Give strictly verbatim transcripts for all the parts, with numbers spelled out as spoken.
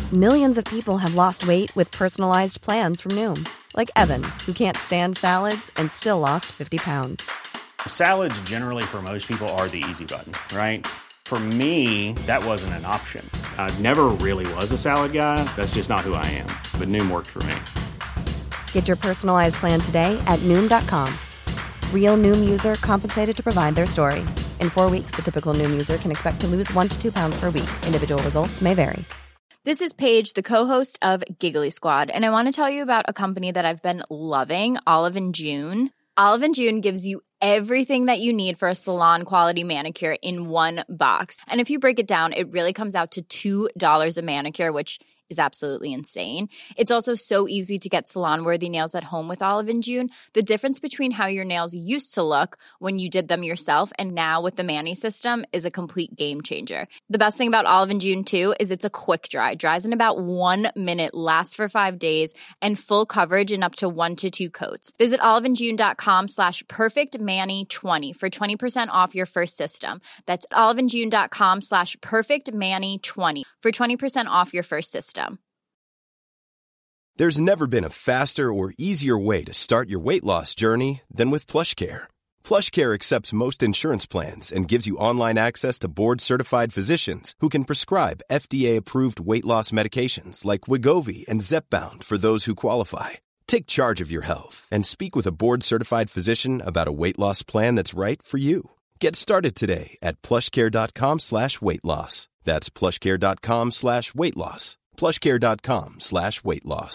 Millions of people have lost weight with personalized plans from Noom. Like Evan, who can't stand salads and still lost fifty pounds. Salads generally for most people are the easy button, right? For me, that wasn't an option. I never really was a salad guy. That's just not who I am. But Noom worked for me. Get your personalized plan today at Noom dot com. Real Noom user compensated to provide their story. In four weeks, the typical Noom user can expect to lose one to two pounds per week. Individual results may vary. This is Paige, the co-host of Giggly Squad, and I want to tell you about a company that I've been loving, Olive and June. Olive and June gives you everything that you need for a salon-quality manicure in one box. And if you break it down, it really comes out to two dollars a manicure, which is absolutely insane. It's also so easy to get salon-worthy nails at home with Olive and June. The difference between how your nails used to look when you did them yourself and now with the Mani system is a complete game changer. The best thing about Olive and June, too, is it's a quick dry. Dries in about one minute, lasts for five days, and full coverage in up to one to two coats. Visit oliveandjune.com slash perfectmani20 for twenty percent off your first system. That's oliveandjune.com slash perfectmani20 for twenty percent off your first system. There's never been a faster or easier way to start your weight loss journey than with PlushCare. PlushCare accepts most insurance plans and gives you online access to board-certified physicians who can prescribe F D A-approved weight loss medications like Wegovy and Zepbound for those who qualify. Take charge of your health and speak with a board-certified physician about a weight loss plan that's right for you. Get started today at plushcare.com slash weight loss. That's plushcare.com slash weight loss. plushcare.com slash weight loss.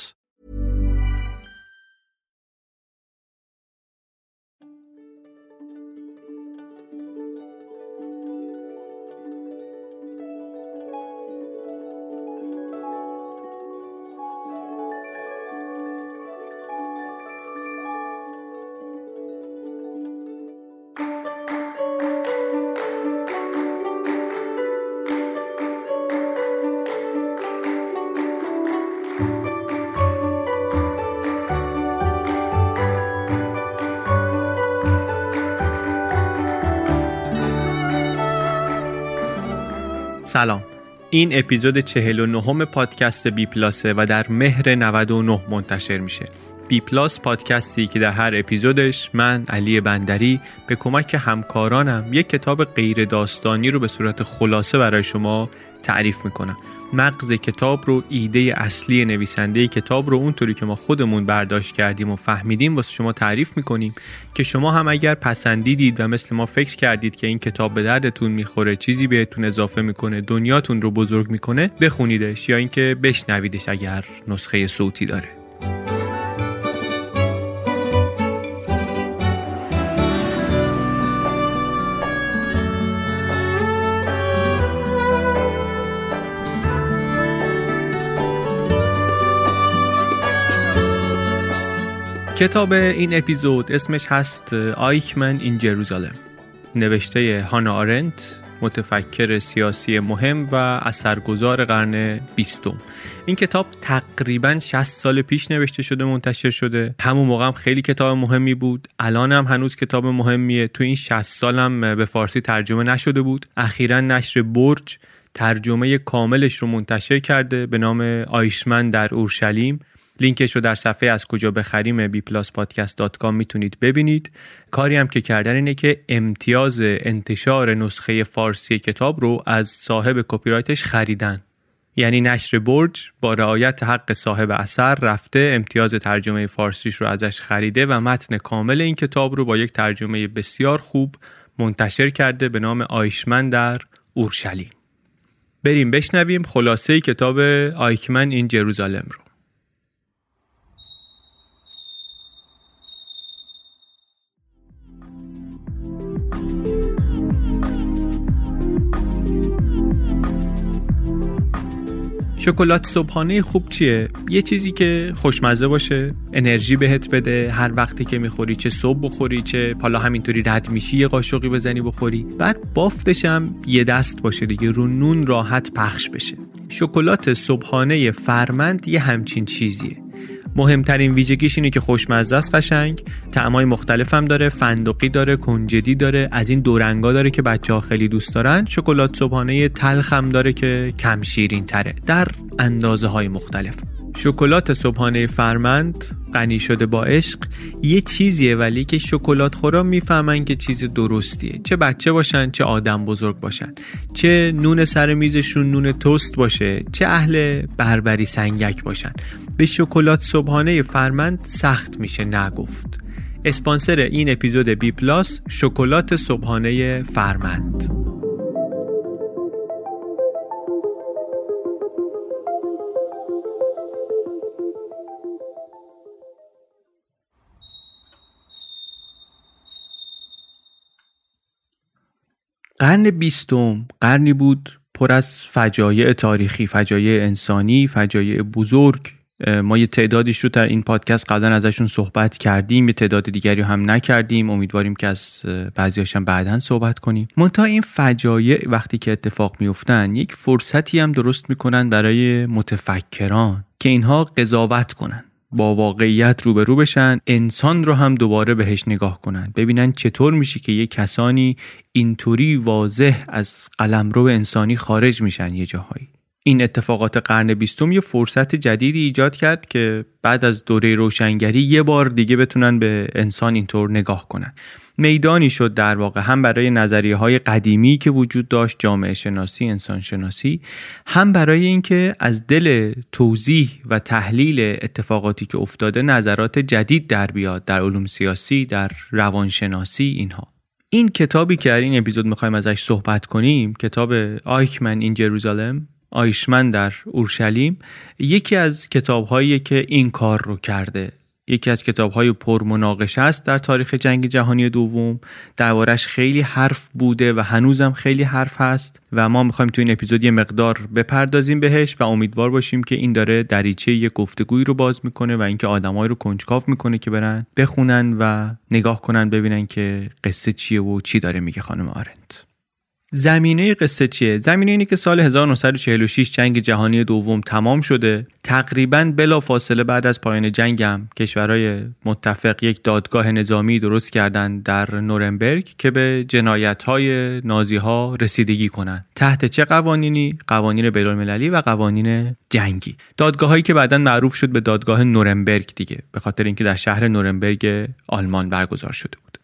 سلام، این اپیزود چهل و نهم پادکست بی پلاسه و در مهر نود و نه منتشر میشه. بی پلاس پادکستی که در هر اپیزودش من علی بندری به کمک همکارانم یک کتاب غیر داستانی رو به صورت خلاصه برای شما تعریف میکنم. مغز کتاب رو، ایده اصلی نویسنده کتاب رو اونطوری که ما خودمون برداشت کردیم و فهمیدیم واسه شما تعریف میکنیم که شما هم اگر پسندیدید و مثل ما فکر کردید که این کتاب به دردتون میخوره، چیزی بهتون اضافه میکنه، دنیاتون رو بزرگ میکنه، بخونیدش یا اینکه بشنویدش اگر نسخه صوتی داره. کتاب این اپیزود اسمش هست آیکمن این جروزالم، نوشته هانا آرنت، متفکر سیاسی مهم و اثرگذار قرن بیستم. این کتاب تقریباً شصت سال پیش نوشته شده، منتشر شده. همون موقع هم خیلی کتاب مهمی بود، الان هم هنوز کتاب مهمیه. تو این شصت سال هم به فارسی ترجمه نشده بود. اخیراً نشر برج ترجمه کاملش رو منتشر کرده به نام آیشمن در اورشلیم. لینکش رو در صفحه از کجا بخریم بی پلاس پادکست دات کام میتونید ببینید. کاری هم که کردن اینه که امتیاز انتشار نسخه فارسی کتاب رو از صاحب کپی رایتش خریدن. یعنی نشر برج با رعایت حق صاحب اثر رفته امتیاز ترجمه فارسیش رو ازش خریده و متن کامل این کتاب رو با یک ترجمه بسیار خوب منتشر کرده به نام آیشمن در اورشلیم. بریم بشنویم خلاصه کتاب آیکمن این جروزالم رو. شکلات صبحانه خوب چیه؟ یه چیزی که خوشمزه باشه، انرژی بهت بده هر وقتی که میخوری، چه صبح بخوری چه حالا همینطوری رد میشی یه قاشقی بزنی بخوری. بعد بافتش هم یه دست باشه دیگه، رو نون راحت پخش بشه. شکلات صبحانه فرمند یه همچین چیزیه. مهمترین ویژگیش اینه که خوشمزه است، قشنگ، طعمای مختلف هم داره، فندقی داره، کنجدی داره، از این دو رنگا داره که بچه‌ها خیلی دوست دارن. شکلات صبحانه تلخ هم داره که کم شیرین تره در اندازه‌های مختلف. شکلات صبحانه فرمند غنی شده با عشق یه چیزیه، ولی که شکلات خورا میفهمن که چیز درستیه، چه بچه باشن چه آدم بزرگ باشن، چه نون سر میزشون نون توست باشه چه اهل بربری سنگک باشن. به شکلات صبحانه فرمند سخت میشه نگفت. اسپانسر این اپیزود بی پلاس شکلات صبحانه فرمند. قرن بیستم قرنی بود پر از فجایع تاریخی، فجایع انسانی، فجایع بزرگ. ما یه تعدادیش رو در این پادکست قبلا ازشون صحبت کردیم، یه تعداد دیگری رو هم نکردیم، امیدواریم که از بعضی‌هاش هم بعداً صحبت کنیم. منتها این فجایع وقتی که اتفاق میفتن یک فرصتی هم درست میکنن برای متفکران که اینها قضاوت کنن، با واقعیت روبرو بشن، انسان رو هم دوباره بهش نگاه کنن، ببینن چطور میشه که یه کسانی اینطوری واضح از قلمرو انسانی خارج میشن یه جاهایی. این اتفاقات قرن بیستم یه فرصت جدیدی ایجاد کرد که بعد از دوره روشنگری یه بار دیگه بتونن به انسان اینطور نگاه کنن. میدانی شد در واقع هم برای نظریه های قدیمی که وجود داشت، جامعه شناسی، انسان شناسی، هم برای اینکه از دل توضیح و تحلیل اتفاقاتی که افتاده نظرات جدید در بیاد در علوم سیاسی، در روانشناسی اینها. این کتابی که در این اپیزود میخوایم ازش صحبت کنیم، کتاب آیکمن این جروزالم، آیشمن در اورشلیم، یکی از کتاب‌هایی که این کار رو کرده. یکی از کتاب‌های پرمناقشه است در تاریخ جنگ جهانی دوم. دربارش خیلی حرف بوده و هنوزم خیلی حرف هست و ما می‌خوایم تو این اپیزود یه مقدار بپردازیم بهش و امیدوار باشیم که این داره دریچه یه گفتگویی رو باز می‌کنه و اینکه آدمایی رو کنجکاو می‌کنه که برن بخونن و نگاه کنن ببینن که قصه چیه و چی داره میگه خانم آرنت. زمینه قصه چیه؟ زمینه اینه که سال هزار و نهصد و چهل و شش جنگ جهانی دوم تمام شده. تقریباً بلا فاصله بعد از پایان جنگ هم کشورهای متفق یک دادگاه نظامی درست کردن در نورنبرگ که به جنایت‌های نازی‌ها رسیدگی کنن. تحت چه قوانینی؟ قوانین بین‌المللی و قوانین جنگی. دادگاهایی که بعداً معروف شد به دادگاه نورنبرگ دیگه، به خاطر اینکه در شهر نورنبرگ آلمان برگزار شده بود.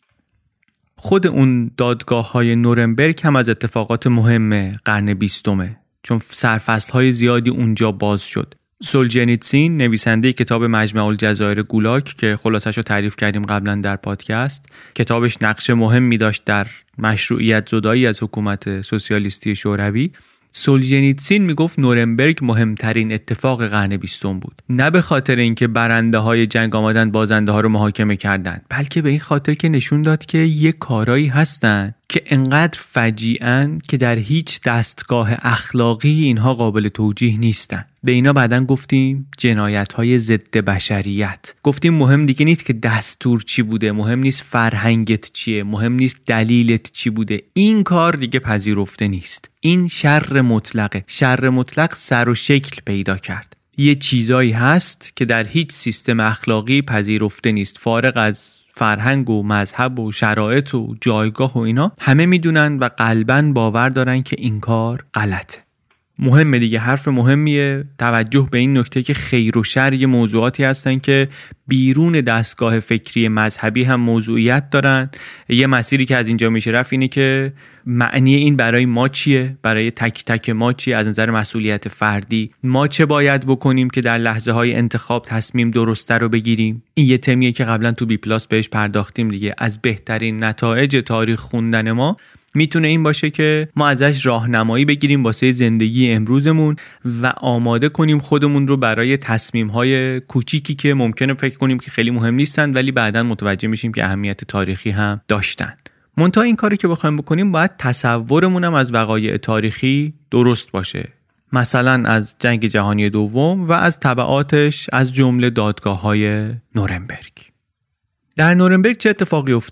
خود اون دادگاه‌های نورنبرگ هم از اتفاقات مهم قرن بیستمه، چون سرفصل‌های زیادی اونجا باز شد. سولجنیتسین، نویسنده کتاب مجمع الجزایر گولاگ که خلاصش رو تعریف کردیم قبلا در پادکست، کتابش نقش مهمی داشت در مشروعیت زدایی از حکومت سوسیالیستی شوروی. سولجنیتسین میگفت نورنبرگ مهمترین اتفاق قرن بیستم بود، نه به خاطر اینکه برنده های جنگ آمدن بازنده ها رو محاکمه کردن، بلکه به این خاطر که نشون داد که یه کارایی هستن که انقدر فجیعن که در هیچ دستگاه اخلاقی اینها قابل توجیه نیستن. به اینا بعدن گفتیم جنایت‌های ضد بشریت. گفتیم مهم دیگه نیست که دستور چی بوده، مهم نیست فرهنگت چیه، مهم نیست دلیلت چی بوده. این کار دیگه پذیرفته نیست. این شر مطلقه. شر مطلق سر و شکل پیدا کرد. یه چیزایی هست که در هیچ سیستم اخلاقی پذیرفته نیست، فارغ از فرهنگ و مذهب و شرایط و جایگاه و اینا. همه میدونن و قلباً باور دارن که این کار غلطه. مهمه دیگه، حرف مهمیه. توجه به این نکته که خیر و شر یه موضوعاتی هستن که بیرون دستگاه فکری مذهبی هم موضوعیت دارن. یه مسیری که از اینجا میشه رفت اینه که معنی این برای ما چیه، برای تک تک ما چیه، از نظر مسئولیت فردی ما چه باید بکنیم که در لحظه های انتخاب تصمیم درسته رو بگیریم. این یه تمیه که قبلا تو بی پلاس بهش پرداختیم دیگه. از بهترین نتایج تاریخ خوندن ما میتونه این باشه که ما ازش راهنمایی بگیریم واسه زندگی امروزمون و آماده کنیم خودمون رو برای تصمیم‌های کوچیکی که ممکنه فکر کنیم که خیلی مهم نیستن ولی بعداً متوجه میشیم که اهمیت تاریخی هم داشتن. منتها این کاری که بخوایم بکنیم باید تصورمون هم از وقایع تاریخی درست باشه. مثلا از جنگ جهانی دوم و از تبعاتش، از جمله دادگاه‌های نورنبرگ. در نورنبرگ چه اتفاقی افتاد؟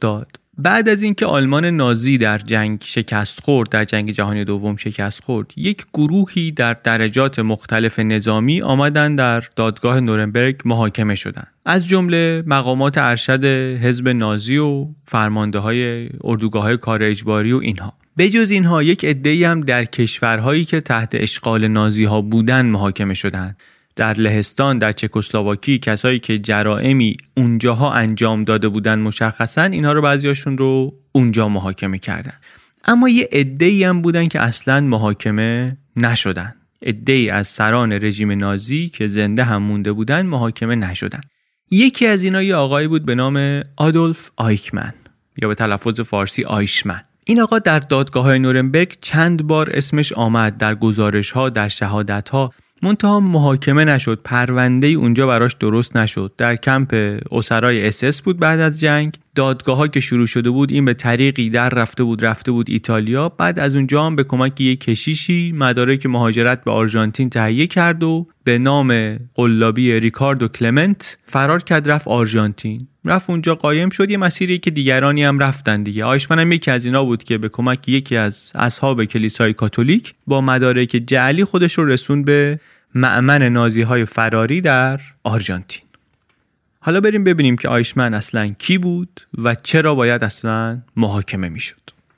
بعد از اینکه آلمان نازی در جنگ شکست خورد، در جنگ جهانی دوم شکست خورد، یک گروهی در درجات مختلف نظامی آمدن در دادگاه نورنبرگ محاکمه شدند. از جمله مقامات ارشد حزب نازی و فرمانده‌های اردوگاه‌های کار اجباری و اینها. به جز اینها یک عده‌ای هم در کشورهایی که تحت اشغال نازی‌ها بودن محاکمه شدند. در لهستان، در چکسلواکی، کسایی که جرائمی اونجاها انجام داده بودن مشخصاً، اینها رو بعضیاشون رو اونجا محاکمه کردن. اما یه عده‌ای هم بودن که اصلاً محاکمه نشدن. عده‌ای از سران رژیم نازی که زنده هم مونده بودن محاکمه نشدن. یکی از اینا یه آقایی بود به نام آدولف آیکمن یا به تلفظ فارسی آیشمن. این آقا در دادگاه‌های نورنبرگ چند بار اسمش آمد، در گزارش‌ها، در شهادت‌ها، منتها محاکمه نشد. پرونده اونجا براش درست نشد. در کمپ اسرای اس اس بود. بعد از جنگ دادگاه‌ها که شروع شده بود، این به طریقی در رفته بود رفته بود ایتالیا. بعد از اونجا هم به کمک یک کشیشی مدارک مهاجرت به آرژانتین تهیه کرد و به نام قلابی ریکاردو کلمنت فرار کرد، رفت آرژانتین. رفت اونجا قایم شد، یه مسیری که دیگرانی هم رفتن دیگه. آیشمن هم یکی از اینا بود که به کمک یکی از اصحاب کلیسای کاتولیک با مدارک جعلی خودش رو رسون به مأمن نازی‌های فراری در آرژانتین. حالا بریم ببینیم که آیشمن اصلاً کی بود و چرا باید اصلاً محاکمه میشد.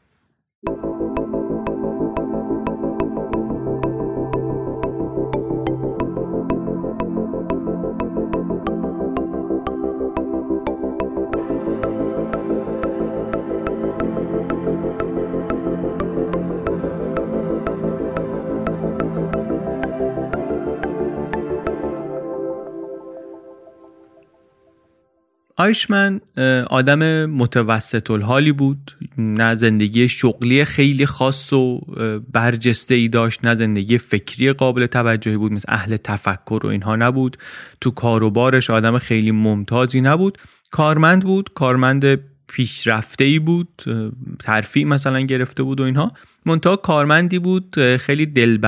آیشمن آدم متوسط الحالی بود، نه زندگی شغلی خیلی خاص و برجسته ای داشت، نه زندگی فکری قابل توجهی بود، مثل اهل تفکر و اینها نبود. تو کار و بارش آدم خیلی ممتازی نبود. کارمند بود، کارمند پیشرفته ای بود، ترفیع مثلا گرفته بود و اینها. منتها کارمندی بود خیلی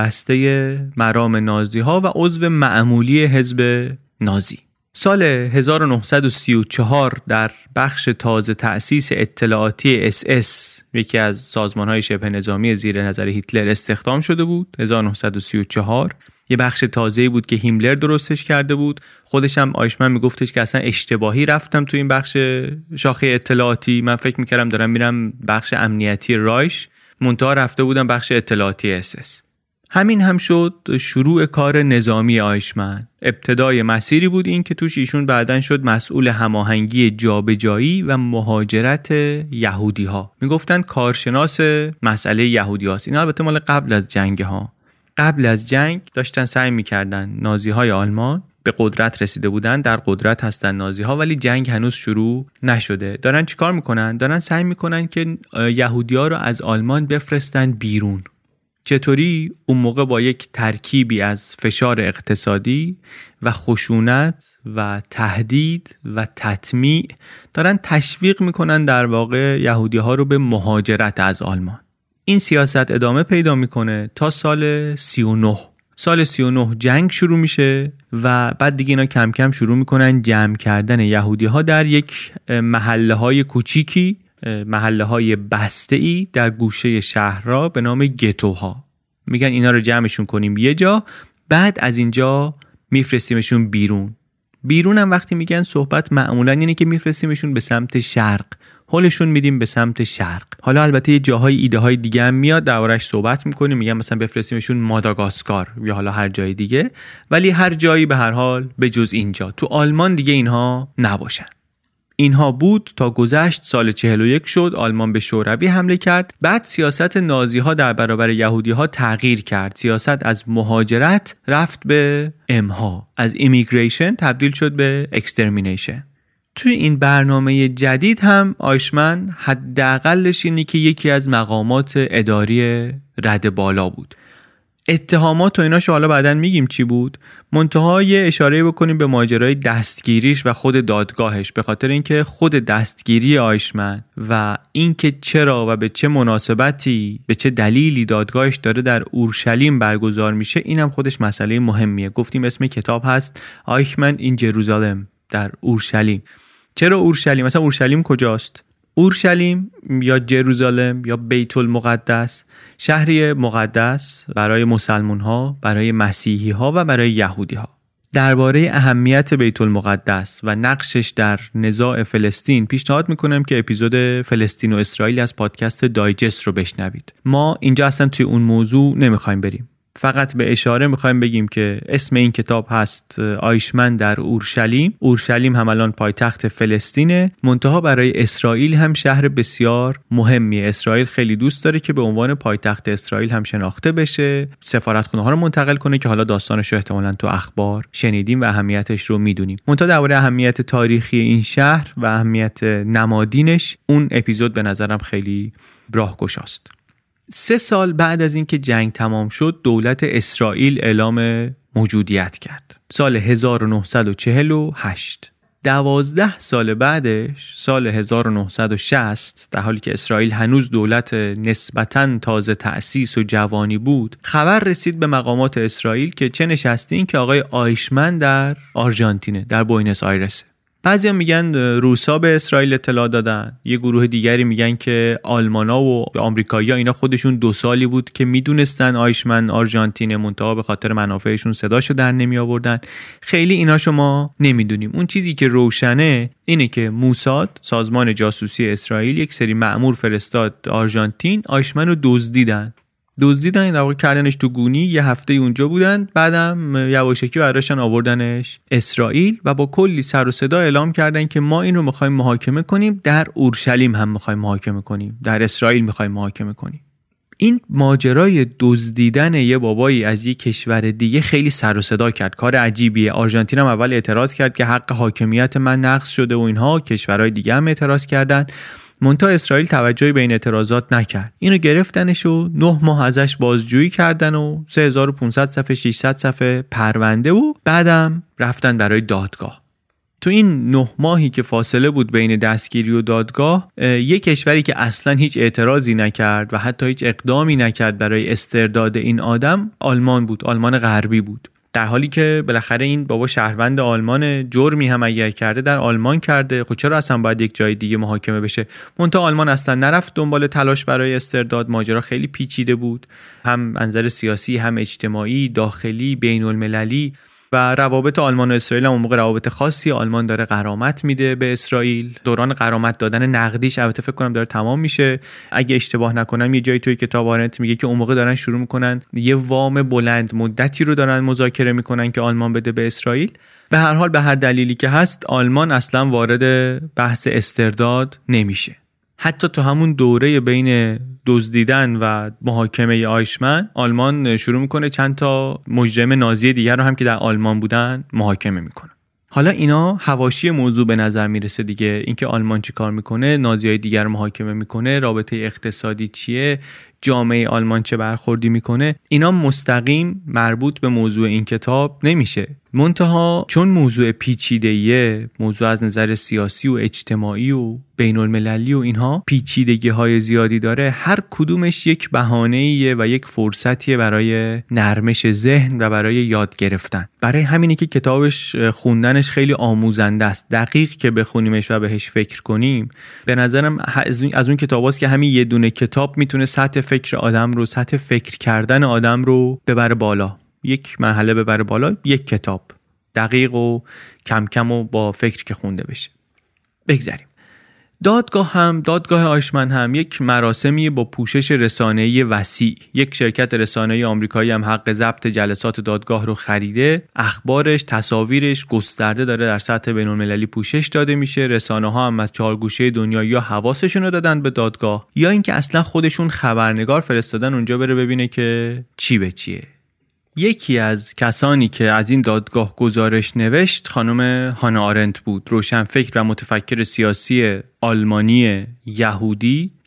دلبسته مرام نازی ها و عضو معمولی حزب نازی. سال هزار و نهصد و سی و چهار در بخش تازه تأسیس اطلاعاتی اس اس، یکی از سازمان‌های شبه نظامی زیر نظر هیتلر، استخدام شده بود. هزار و نهصد و سی و چهار یه بخش تازه‌ای بود که هیملر درستش کرده بود. خودش هم آیشمن میگفتش که اصلا اشتباهی رفتم تو این بخش شاخه اطلاعاتی، من فکر میکردم دارم میرم بخش امنیتی رایش، منتها رفته بودم بخش اطلاعاتی اس اس. همین هم شد شروع کار نظامی آیشمن. ابتدای مسیری بود این که توش ایشون بعدن شد مسئول هماهنگی جابجایی و مهاجرت یهودی ها. میگفتن کارشناس مسئله یهودی هاست. این البته مال قبل از جنگ ها. قبل از جنگ داشتن سعی میکردن، نازی های آلمان به قدرت رسیده بودن، در قدرت هستن نازی ها، ولی جنگ هنوز شروع نشده. دارن چیکار میکنن؟ دارن سعی میکنن که یهودی ها رو از آلمان بفرستن بیرون. چطوری؟ اون موقع با یک ترکیبی از فشار اقتصادی و خشونت و تهدید و تطمیع دارن تشویق میکنن در واقع یهودی ها رو به مهاجرت از آلمان. این سیاست ادامه پیدا میکنه تا سال سی و نه. سال سی و نه جنگ شروع میشه و بعد دیگه اینا کم کم شروع میکنن جمع کردن یهودی ها در یک محله های کوچیکی، محله های بسته ای در گوشه شهرها به نام گتوها. میگن اینا رو جمعشون کنیم یه جا، بعد از اینجا میفرستیمشون بیرون. بیرون هم وقتی میگن صحبت معمولا اینه که میفرستیمشون به سمت شرق، حالشون میدیم به سمت شرق. حالا البته یه جاهای ایده های دیگه هم میاد دربارش صحبت میکنیم، میگن مثلا بفرستیمشون ماداگاسکار یا حالا هر جای دیگه، ولی هر جایی به هر حال به جز اینجا تو آلمان دیگه اینها نباشن. اینها بود تا گذشت سال چهل و یک شد، آلمان به شوروی حمله کرد. بعد سیاست نازی ها در برابر یهودی ها تغییر کرد. سیاست از مهاجرت رفت به امها، از ایمیگریشن تبدیل شد به اکسترمینیشن. توی این برنامه جدید هم آیشمن حداقلش اینه که یکی از مقامات اداری رده بالا بود. اتهامات و ایناشو حالا بعداً میگیم چی بود. منتها یه اشاره بکنیم به ماجرای دستگیریش و خود دادگاهش، به خاطر اینکه خود دستگیری آیشمن و اینکه چرا و به چه مناسبتی، به چه دلیلی دادگاهش داره در اورشلیم برگزار میشه، اینم خودش مسئله مهمیه. گفتیم اسم کتاب هست آیشمن این جروزالم، در اورشلیم. چرا اورشلیم؟ مثلا اورشلیم کجاست؟ اورشلیم یا جروزالم یا بیت المقدس شهری مقدس برای مسلمان ها، برای مسیحی ها و برای یهودی ها. درباره اهمیت بیت المقدس و نقشش در نزاع فلسطین پیشنهاد میکنم که اپیزود فلسطین و اسرائیل از پادکست دایجست رو بشنوید. ما اینجا اصلا توی اون موضوع نمیخوایم بریم. فقط به اشاره میخوایم بگیم که اسم این کتاب هست آیشمن در اورشلیم. اورشلیم هم الان پایتخت فلسطینه، منتها برای اسرائیل هم شهر بسیار مهمیه. اسرائیل خیلی دوست داره که به عنوان پایتخت اسرائیل هم شناخته بشه، سفارتخونه ها رو منتقل کنه که حالا داستانش رو احتمالاً تو اخبار شنیدیم و اهمیتش رو میدونیم. منتها درباره اهمیت تاریخی این شهر و اهمیت نمادینش اون اپیزود به نظرم خیلی راهگشاست. سه سال بعد از اینکه جنگ تمام شد، دولت اسرائیل اعلام موجودیت کرد. سال هزار و نهصد و چهل و هشت. دوازده سال بعدش، سال هزار و نهصد و شصت، در حالی که اسرائیل هنوز دولت نسبتاً تازه تأسیس و جوانی بود، خبر رسید به مقامات اسرائیل که چه نشسته این که آقای آیشمن در آرژانتینه، در بوینس آیرسه. بعضیا میگن روسا به اسرائیل اطلاع دادن، یه گروه دیگری میگن که آلمانا و آمریکایی‌ها اینا خودشون دو سالی بود که میدونستن آیشمن آرژانتین، منتها به خاطر منافعشون صداشو در نمی آوردن. خیلی اینا شما نمیدونیم. اون چیزی که روشنه اینه که موساد، سازمان جاسوسی اسرائیل، یک سری مأمور فرستاد آرژانتین، آیشمن رو دزدیدن. دزدیدن در واقع کردنش تو گونی، یه هفته اونجا بودن، بعدم یواشکی براشون آوردنش اسرائیل و با کلی سر و صدا اعلام کردن که ما این رو می‌خوایم محاکمه کنیم، در اورشلیم هم می‌خوایم محاکمه کنیم، در اسرائیل می‌خوایم محاکمه کنیم. این ماجرای دزدیدن یه بابایی از یه کشور دیگه خیلی سر و صدا کرد. کار عجیبیه. آرژانتین هم اول اعتراض کرد که حق حاکمیت من نقض شده و اینها، کشورهای دیگه هم اعتراض کردن. منتها اسرائیل توجهی به این اعتراضات نکرد. اینو گرفتنش و نه ماه ازش بازجویی کردن و سه هزار و پانصد صفحه ششصد صفحه پرونده و بعدم رفتن برای دادگاه. تو این نه ماهی که فاصله بود بین دستگیری و دادگاه، یک کشوری که اصلا هیچ اعتراضی نکرد و حتی هیچ اقدامی نکرد برای استرداد این آدم، آلمان بود، آلمان غربی بود. در حالی که بالاخره این بابا شهروند آلمان، جرمی هم اگر کرده در آلمان کرده، خب چرا اصلا باید یک جای دیگه محاکمه بشه؟ منتها آلمان اصلا نرفت دنبال تلاش برای استرداد. ماجرا خیلی پیچیده بود، هم منظر سیاسی، هم اجتماعی، داخلی، بین المللی. و روابط آلمان و اسرائیل هم اون موقع روابط خاصی. آلمان داره غرامت میده به اسرائیل. دوران غرامت دادن نقدیش البته فکر کنم داره تمام میشه. اگه اشتباه نکنم یه جایی توی کتاب آرنت میگه که اون موقع دارن شروع میکنن یه وام بلند مدتی رو دارن مذاکره میکنن که آلمان بده به اسرائیل. به هر حال به هر دلیلی که هست، آلمان اصلا وارد بحث استرداد نمیشه. حتی تو همون دوره بین دزدیدن و محاکمه آیشمن، آلمان شروع میکنه چند تا مجرم نازی دیگر رو هم که در آلمان بودن محاکمه میکنه. حالا اینا حواشی موضوع به نظر میرسه دیگه، اینکه آلمان چی کار میکنه، نازیای دیگر رو محاکمه میکنه، رابطه اقتصادی چیه، جامعه آلمان چه برخوردی میکنه، اینا مستقیم مربوط به موضوع این کتاب نمیشه. منتها چون موضوع پیچیده‌ایه، موضوع از نظر سیاسی و اجتماعی و بین المللی و اینها پیچیدگی های زیادی داره، هر کدومش یک بهانه‌ایه و یک فرصتیه برای نرمش ذهن و برای یاد گرفتن. برای همینه که کتابش خوندنش خیلی آموزنده است. دقیق که بخونیمش و بهش فکر کنیم، به نظرم از اون کتاباست که همین یه دونه کتاب میتونه سطح فکر آدم رو، سطح فکر کردن آدم رو ببره بالا. یک مرحله ببره بالا، یک کتاب دقیق و کم کم و با فکر که خونده بشه. بگذاریم. دادگاه هم، دادگاه آیشمن هم یک مراسمی با پوشش رسانه‌ای وسیع. یک شرکت رسانه‌ای آمریکایی هم حق ضبط جلسات دادگاه رو خریده. اخبارش، تصاویرش گسترده داره در سطح بین‌المللی پوشش داده میشه. رسانه‌ها هم از چهار گوشه دنیا یا حواسشون رو دادن به دادگاه، یا اینکه اصلا خودشون خبرنگار فرستادن اونجا بره ببینه که چی به چیه. یکی از کسانی که از این دادگاه گزارش نوشت خانم هانا آرنت بود، روشنفکر و متفکر سیاسی آلمانی یهودی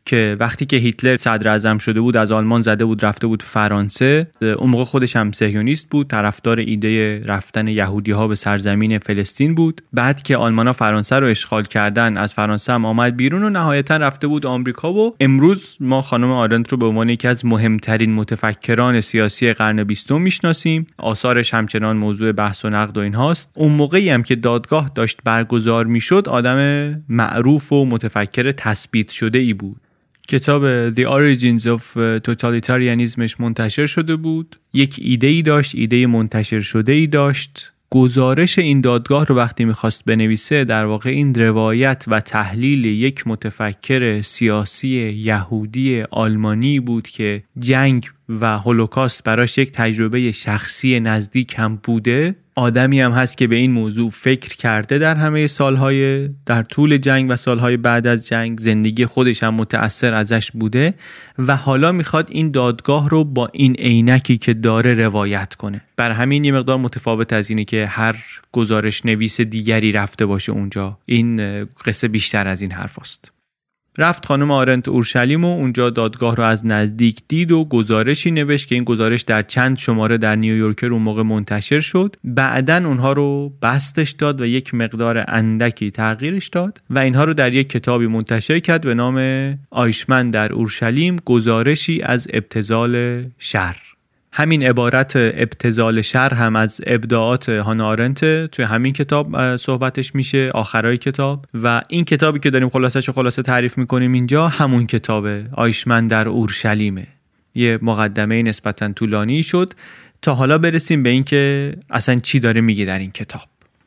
که وقتی که هیتلر صدر اعظم شده بود از آلمان زده بود رفته بود فرانسه. اون موقع خودش هم صهیونیست بود، طرفدار ایده رفتن یهودی‌ها به سرزمین فلسطین بود. بعد که آلمان‌ها فرانسه رو اشغال کردن از فرانسه هم آمد بیرون و نهایتاً رفته بود آمریکا. و امروز ما خانم آرنت رو به عنوان یکی از مهمترین متفکران سیاسی قرن بیستم میشناسیم. آثارش همچنان موضوع بحث و نقد و اینهاست. اون موقعی هم که دادگاه داشت برگزار میشد آدم معروف و متفکر تثبیت شده ای بود. کتاب The Origins of Totalitarianismش منتشر شده بود. یک ایده ای داشت، ایده منتشر شده ای داشت. گزارش این دادگاه رو وقتی میخواست بنویسه در واقع این روایت و تحلیل یک متفکر سیاسی یهودی آلمانی بود که جنگ و هولوکاست براش یک تجربه شخصی نزدیک هم بوده. آدمی هم هست که به این موضوع فکر کرده در همه سالهای در طول جنگ و سالهای بعد از جنگ، زندگی خودش هم متأثر ازش بوده و حالا میخواد این دادگاه رو با این عینکی که داره روایت کنه. بر همین یه مقدار متفاوت از اینه که هر گزارش نویس دیگری رفته باشه اونجا. این قصه بیشتر از این حرف است. رفت خانم آرنت اورشلیم و اونجا دادگاه رو از نزدیک دید و گزارشی نوشت که این گزارش در چند شماره در نیویورکر اون موقع منتشر شد. بعدن اونها رو بستش داد و یک مقدار اندکی تغییرش داد و اینها رو در یک کتابی منتشر کرد به نام آیشمن در اورشلیم، گزارشی از ابتذال شر. همین عبارت ابتذال شر هم از ابداعات هانا آرنت توی همین کتاب صحبتش میشه آخرای کتاب. و این کتابی که داریم خلاصش و خلاصه تعریف میکنیم اینجا همون کتابه، آیشمن در اورشلیمه. یه مقدمه نسبتاً طولانی شد تا حالا برسیم به این که اصلا چی داره میگه در این کتاب.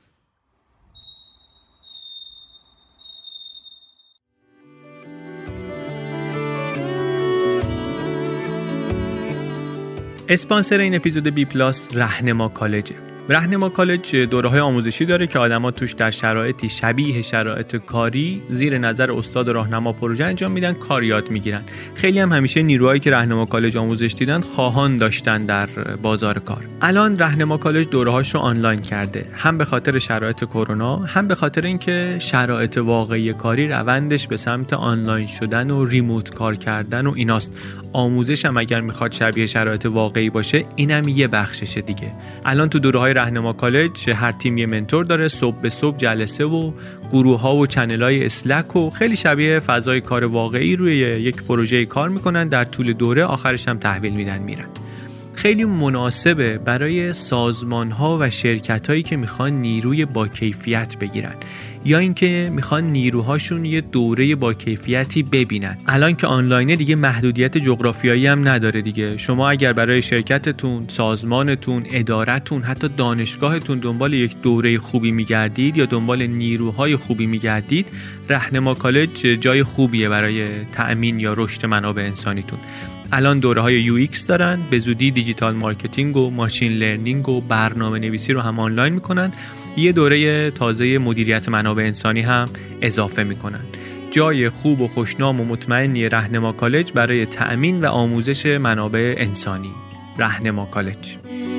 اسپانسر این اپیزود بی پلاس رهنما کالجه. رهنما کالج دوره‌های آموزشی داره که آدم‌ها توش در شرایطی شبیه شرایط کاری زیر نظر استاد راهنما پروژه انجام میدن، کار یاد میگیرن. خیلی هم همیشه نیروهایی که رهنما کالج آموزش دیدن خواهان داشتن در بازار کار. الان رهنما کالج دوره‌هاشو آنلاین کرده، هم به خاطر شرایط کرونا، هم به خاطر اینکه شرایط واقعی کاری روندش به سمت آنلاین شدن و ریموت کار کردن و ایناست. آموزش هم اگر میخواد شبیه شرایط واقعی باشه اینم یه بخششه دیگه. الان تو دوره‌های رهنما کالج هر تیم یه منتور داره، صبح به صبح جلسه و گروه‌ها و چنل‌های اسلک و خیلی شبیه فضای کار واقعی روی یک پروژه کار میکنن. در طول دوره آخرش هم تحویل میدن میرن. خیلی مناسبه برای سازمان‌ها و شرکت‌هایی که میخوان نیروی با کیفیت بگیرن یا اینکه میخوان نیروهاشون یه دوره با کیفیتی ببینن. الان که آنلاینه دیگه محدودیت جغرافیایی هم نداره دیگه. شما اگر برای شرکتتون، سازمانتون، ادارتون، حتی دانشگاهتون دنبال یک دوره خوبی میگردید یا دنبال نیروهای خوبی میگردید، رهنما کالج جای خوبیه برای تأمین یا رشد منابع انسانیتون. الان دوره‌های یو ایکس دارن، به زودی دیجیتال مارکتینگ و ماشین لرنینگ و برنامه نویسی رو هم آنلاین میکنن. یه دوره تازه مدیریت منابع انسانی هم اضافه میکنن. جای خوب و خوشنام و مطمئنی رهنما کالج برای تأمین و آموزش منابع انسانی. رهنما کالج.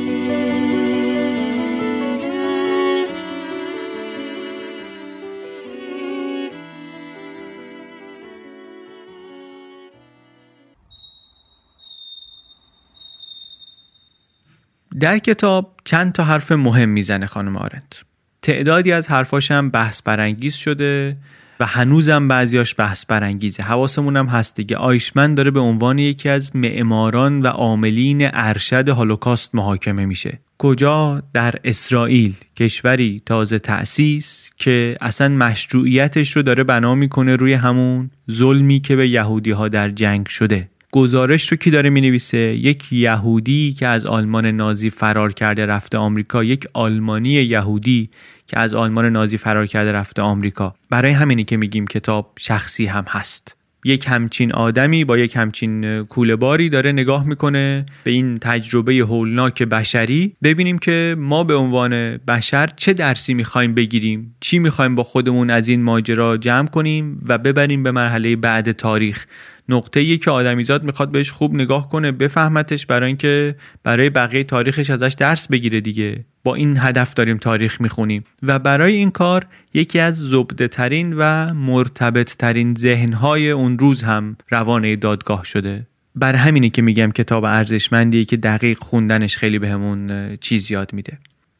در کتاب چند تا حرف مهم میزنه خانم آرنت. تعدادی از حرفاش هم بحث برانگیز شده و هنوزم بعضیاش بحث برانگیزه. حواسمون هم هست دیگه. آیشمن داره به عنوان یکی از معماران و عاملین ارشد هولوکاست محاکمه میشه. کجا؟ در اسرائیل، کشوری تازه تأسیس که اصلا مشروعیتش رو داره بنا میکنه روی همون ظلمی که به یهودی ها در جنگ شده. گزارش رو کی داره می‌نویسه؟ یک یهودی که از آلمان نازی فرار کرده رفته آمریکا، یک آلمانی یهودی که از آلمان نازی فرار کرده رفته آمریکا. برای همینی که میگیم کتاب شخصی هم هست. یک همچین آدمی با یک همچین کوله‌باری داره نگاه میکنه به این تجربه هولناک بشری، ببینیم که ما به عنوان بشر چه درسی میخوایم بگیریم، چی میخوایم با خودمون از این ماجرا جمع کنیم و ببریم به مرحله بعد تاریخ نقطه‌ایه که آدمیزاد میخواد بهش خوب نگاه کنه، بفهمتش، برای اینکه برای بقیه تاریخش ازش درس بگیره دیگه. با این هدف داریم تاریخ میخونیم و برای این کار یکی از زبده ترین و مرتبط ترین ذهنهای اون روز هم روانه دادگاه شده. بر همینه که میگم کتاب ارزشمندیه که دقیق خوندنش خیلی بهمون چیز یاد میده.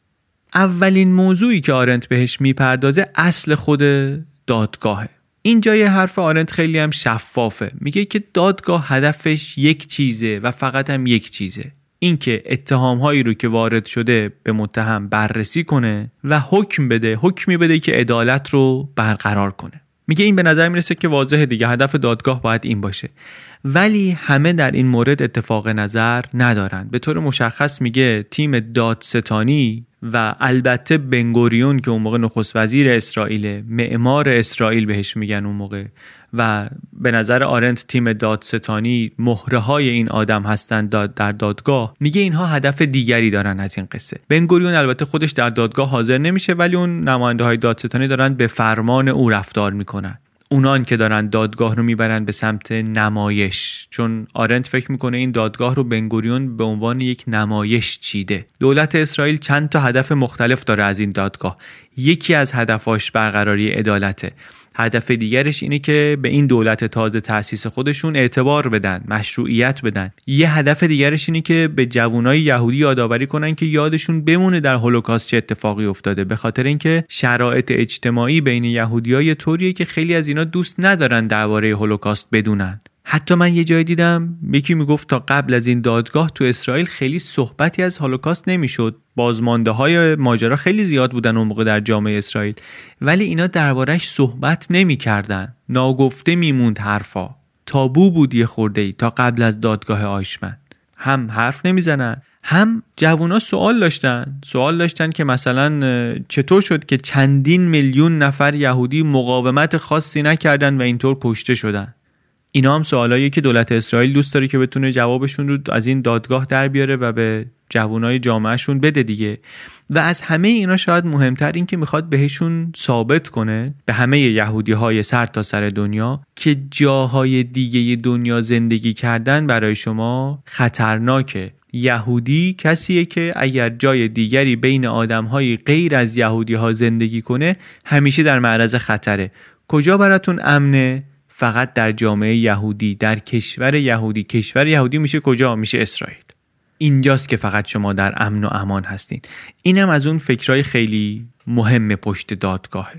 اولین موضوعی که آرنت بهش میپردازه اصل خود دادگاهه. اینجا یه حرف آرنت خیلی هم شفافه. میگه که دادگاه هدفش یک چیزه و فقط هم یک چیزه. این که اتهامهایی رو که وارد شده به متهم بررسی کنه و حکم بده، حکمی بده که عدالت رو برقرار کنه. میگه این به نظر میرسه که واضحه دیگه، هدف دادگاه باید این باشه. ولی همه در این مورد اتفاق نظر ندارن. به طور مشخص میگه تیم دادستانی و البته بنگوریون که اون موقع نخست وزیر اسرائیل، معمار اسرائیل بهش میگن اون موقع، و به نظر آرنت تیم دادستانی مهره های این آدم هستن داد در دادگاه. میگه اینها هدف دیگری دارن از این قصه. بنگوریون البته خودش در دادگاه حاضر نمیشه، ولی اون نماینده های دادستانی دارن به فرمان او رفتار میکنن. اونان که دارن دادگاه رو میبرن به سمت نمایش، چون آرنت فکر میکنه این دادگاه رو بنگوریون به عنوان یک نمایش چیده. دولت اسرائیل چند تا هدف مختلف داره از این دادگاه. یکی از هدفاش برقراری عدالته. هدف دیگرش اینه که به این دولت تازه تأسیس خودشون اعتبار بدن، مشروعیت بدن. یه هدف دیگرش اینه که به جوانای یهودی یادآوری کنن که یادشون بمونه در هولوکاست چه اتفاقی افتاده، به خاطر اینکه شرایط اجتماعی بین یهودی‌ها یه طوریه که خیلی از اینا دوست ندارن درباره هولوکاست بدونن. حتی من یه جای دیدم یکی میگفت تا قبل از این دادگاه تو اسرائیل خیلی صحبتی از هولوکاست نمیشد. بازمانده های ماجرا خیلی زیاد بودن اون موقع در جامعه اسرائیل، ولی اینا دربارش صحبت نمی کردن. ناگفته میموند حرفا. تابو بود یه خورده‌ای تا قبل از دادگاه آیشمن. هم حرف نمیزنن، هم جوونا سوال داشتن. سوال داشتن که مثلا چطور شد که چندین میلیون نفر یهودی مقاومت خاصی نکردن و اینطور کشته شدن. اینا هم سوالاییه که دولت اسرائیل دوست داره که بتونه جوابشون رو از این دادگاه در بیاره و به جوانای جامعهشون بده دیگه. و از همه اینا شاید مهمتر این که میخواد بهشون ثابت کنه، به همه یهودی‌های سر تا سر دنیا، که جاهای دیگه دنیا زندگی کردن برای شما خطرناکه. یهودی کسیه که اگر جای دیگری بین آدم‌های غیر از یهودی‌ها زندگی کنه همیشه در معرض خطره. کجا براتون امنه؟ فقط در جامعه یهودی، در کشور یهودی. کشور یهودی میشه کجا؟ میشه اسرائیل. اینجاست که فقط شما در امن و امان هستین. اینم از اون فکرای خیلی مهم پشت دادگاهه.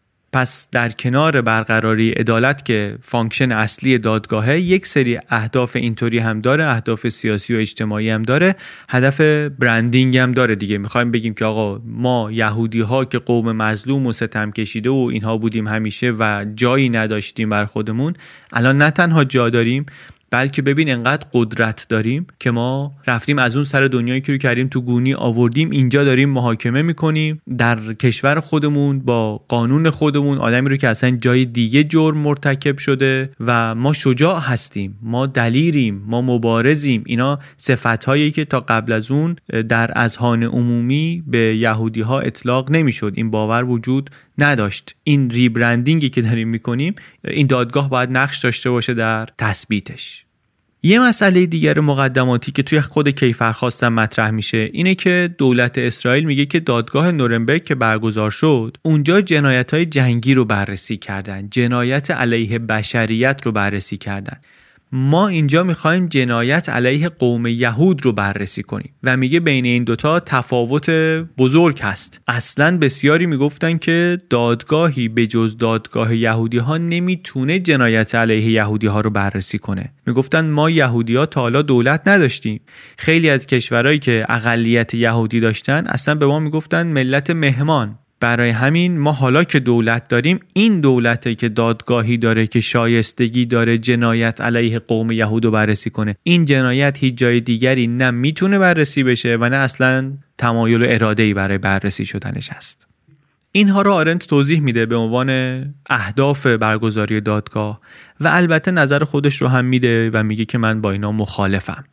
پس در کنار برقراری عدالت که فانکشن اصلی دادگاهه، یک سری اهداف اینطوری هم داره، اهداف سیاسی و اجتماعی هم داره، هدف برندینگ هم داره دیگه. میخوایم بگیم که آقا ما یهودی ها که قوم مظلوم و ستم کشیده و اینها بودیم همیشه و جایی نداشتیم بر خودمون، الان نه تنها جا داریم، بلکه ببین انقدر قدرت داریم که ما رفتیم از اون سر دنیایی که رو کردیم تو گونی آوردیم اینجا داریم محاکمه میکنیم در کشور خودمون با قانون خودمون آدمی رو که اصلا جای دیگه جرم مرتکب شده و ما شجاع هستیم، ما دلیریم، ما مبارزیم. اینا صفت‌هایی که تا قبل از اون در اذهان عمومی به یهودی ها اطلاق نمیشد، این باور وجود نداشت. این ریبرندینگی که داریم میکنیم، این دادگاه باید نقش داشته باشه در تثبیتش. یه مسئله دیگر مقدماتی که توی خود کیفرخواستم مطرح میشه اینه که دولت اسرائیل میگه که دادگاه نورنبرگ که برگزار شد اونجا جنایت‌های جنگی رو بررسی کردن، جنایت علیه بشریت رو بررسی کردن. ما اینجا میخوایم جنایت علیه قوم یهود رو بررسی کنیم و میگه بین این دوتا تفاوت بزرگ هست. اصلاً بسیاری میگفتن که دادگاهی به جز دادگاه یهودی ها نمیتونه جنایت علیه یهودی ها رو بررسی کنه. میگفتن ما یهودی ها تا حالا دولت نداشتیم. خیلی از کشورهایی که اقلیت یهودی داشتن اصلاً به ما میگفتن ملت مهمان. برای همین ما حالا که دولت داریم، این دولته که دادگاهی داره که شایستگی داره جنایت علیه قوم یهود رو بررسی کنه. این جنایت هیچ جای دیگری نه میتونه بررسی بشه و نه اصلا تمایل و اراده‌ای برای بررسی شدنش هست. اینها رو آرنت توضیح میده به عنوان اهداف برگزاری دادگاه و البته نظر خودش رو هم میده و میگه که من با اینا مخالفم.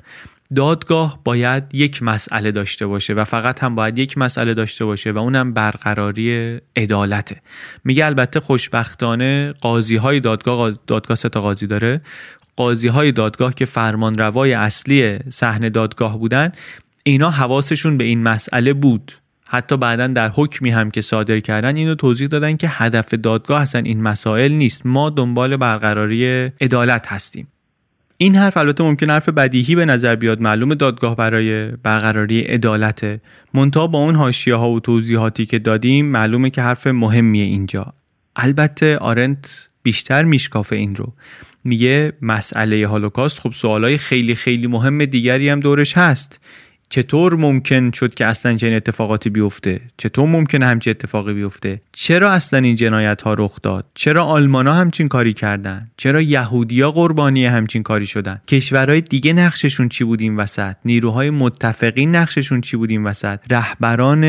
دادگاه باید یک مسئله داشته باشه و فقط هم باید یک مسئله داشته باشه و اونم برقراری عدالته. میگه البته خوشبختانه قاضی های دادگاه، دادگاه سه تا قاضی داره، قاضی های دادگاه که فرمانروای اصلی صحن دادگاه بودن، اینا حواسشون به این مسئله بود. حتی بعداً در حکمی هم که صادر کردن اینو توضیح دادن که هدف دادگاه اصلا این مسائل نیست، ما دنبال برقراری عدالت هستیم. این حرف البته ممکن حرف بدیهی به نظر بیاد، معلومه دادگاه برای برقراری عدالته، منتها با اون حاشیه‌ها و توضیحاتی که دادیم معلومه که حرف مهمیه اینجا. البته آرنت بیشتر میشکافه این رو، میگه مسئله هولوکاست خب سوالای خیلی خیلی مهم دیگری هم دورش هست. چطور ممکن شد که اصلا چنین اتفاقاتی بیفته؟ چطور ممکنه همچین اتفاقی بیفته؟ چرا اصلا این جنایت ها رخ داد؟ چرا آلمانا همچین کاری کردن؟ چرا یهودیا قربانی همچین کاری شدن؟ کشورهای دیگه نقششون چی بود این وسط؟ نیروهای متفقین نقششون چی بود این وسط؟ رهبران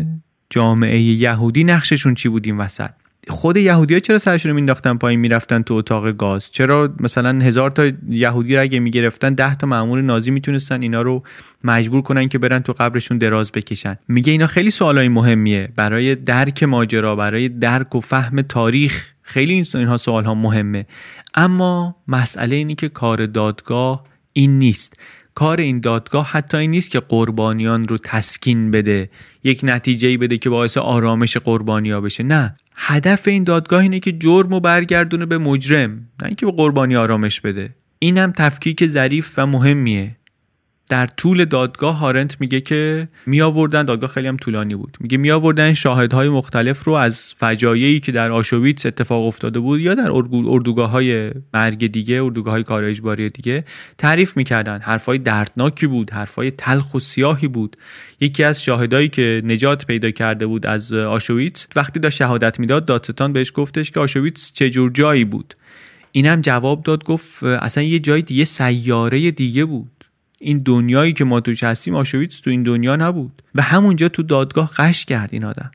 جامعه یهودی نقششون چی بود این وسط؟ خود یهودی‌ها چرا سرشون رو مینداختن پایین میرفتن تو اتاق گاز؟ چرا مثلا هزار تا یهودی رو اگه میگرفتن ده تا مأمور نازی میتونستن اینا رو مجبور کنن که برن تو قبرشون دراز بکشن؟ میگه اینا خیلی سوالای مهمیه برای درک ماجرا، برای درک و فهم تاریخ. خیلی اینها سوالها مهمه، اما مسئله اینی که کار دادگاه این نیست. کار این دادگاه حتی این نیست که قربانیان رو تسکین بده، یک نتیجه‌ای بده که باعث آرامش قربانی‌ها بشه. نه، هدف این دادگاه اینه که جرمو برگردونه به مجرم، نه اینکه به قربانی آرامش بده. اینم تفکیک ظریف و مهمیه. در طول دادگاه آرنت میگه که می آوردن، دادگاه خیلی هم طولانی بود، میگه می آوردن شاهدهای مختلف رو از فجایعی که در آشویتس اتفاق افتاده بود یا در اردوگاه‌های مرگ دیگه، اردوگاه‌های کار اجباری دیگه تعریف میکردن. حرفای دردناکی بود، حرفای تلخ و سیاهی بود. یکی از شاهدایی که نجات پیدا کرده بود از آشویتس وقتی داشت شهادت میداد، دادستان بهش گفتش که آشویتس چه جور جایی بود. اینم جواب داد، گفت اصلا یه جای دیگه، سیاره دیگه بود. این دنیایی که ما توش هستیم، آشویتس تو این دنیا نبود. و همونجا تو دادگاه قش کرد این آدم.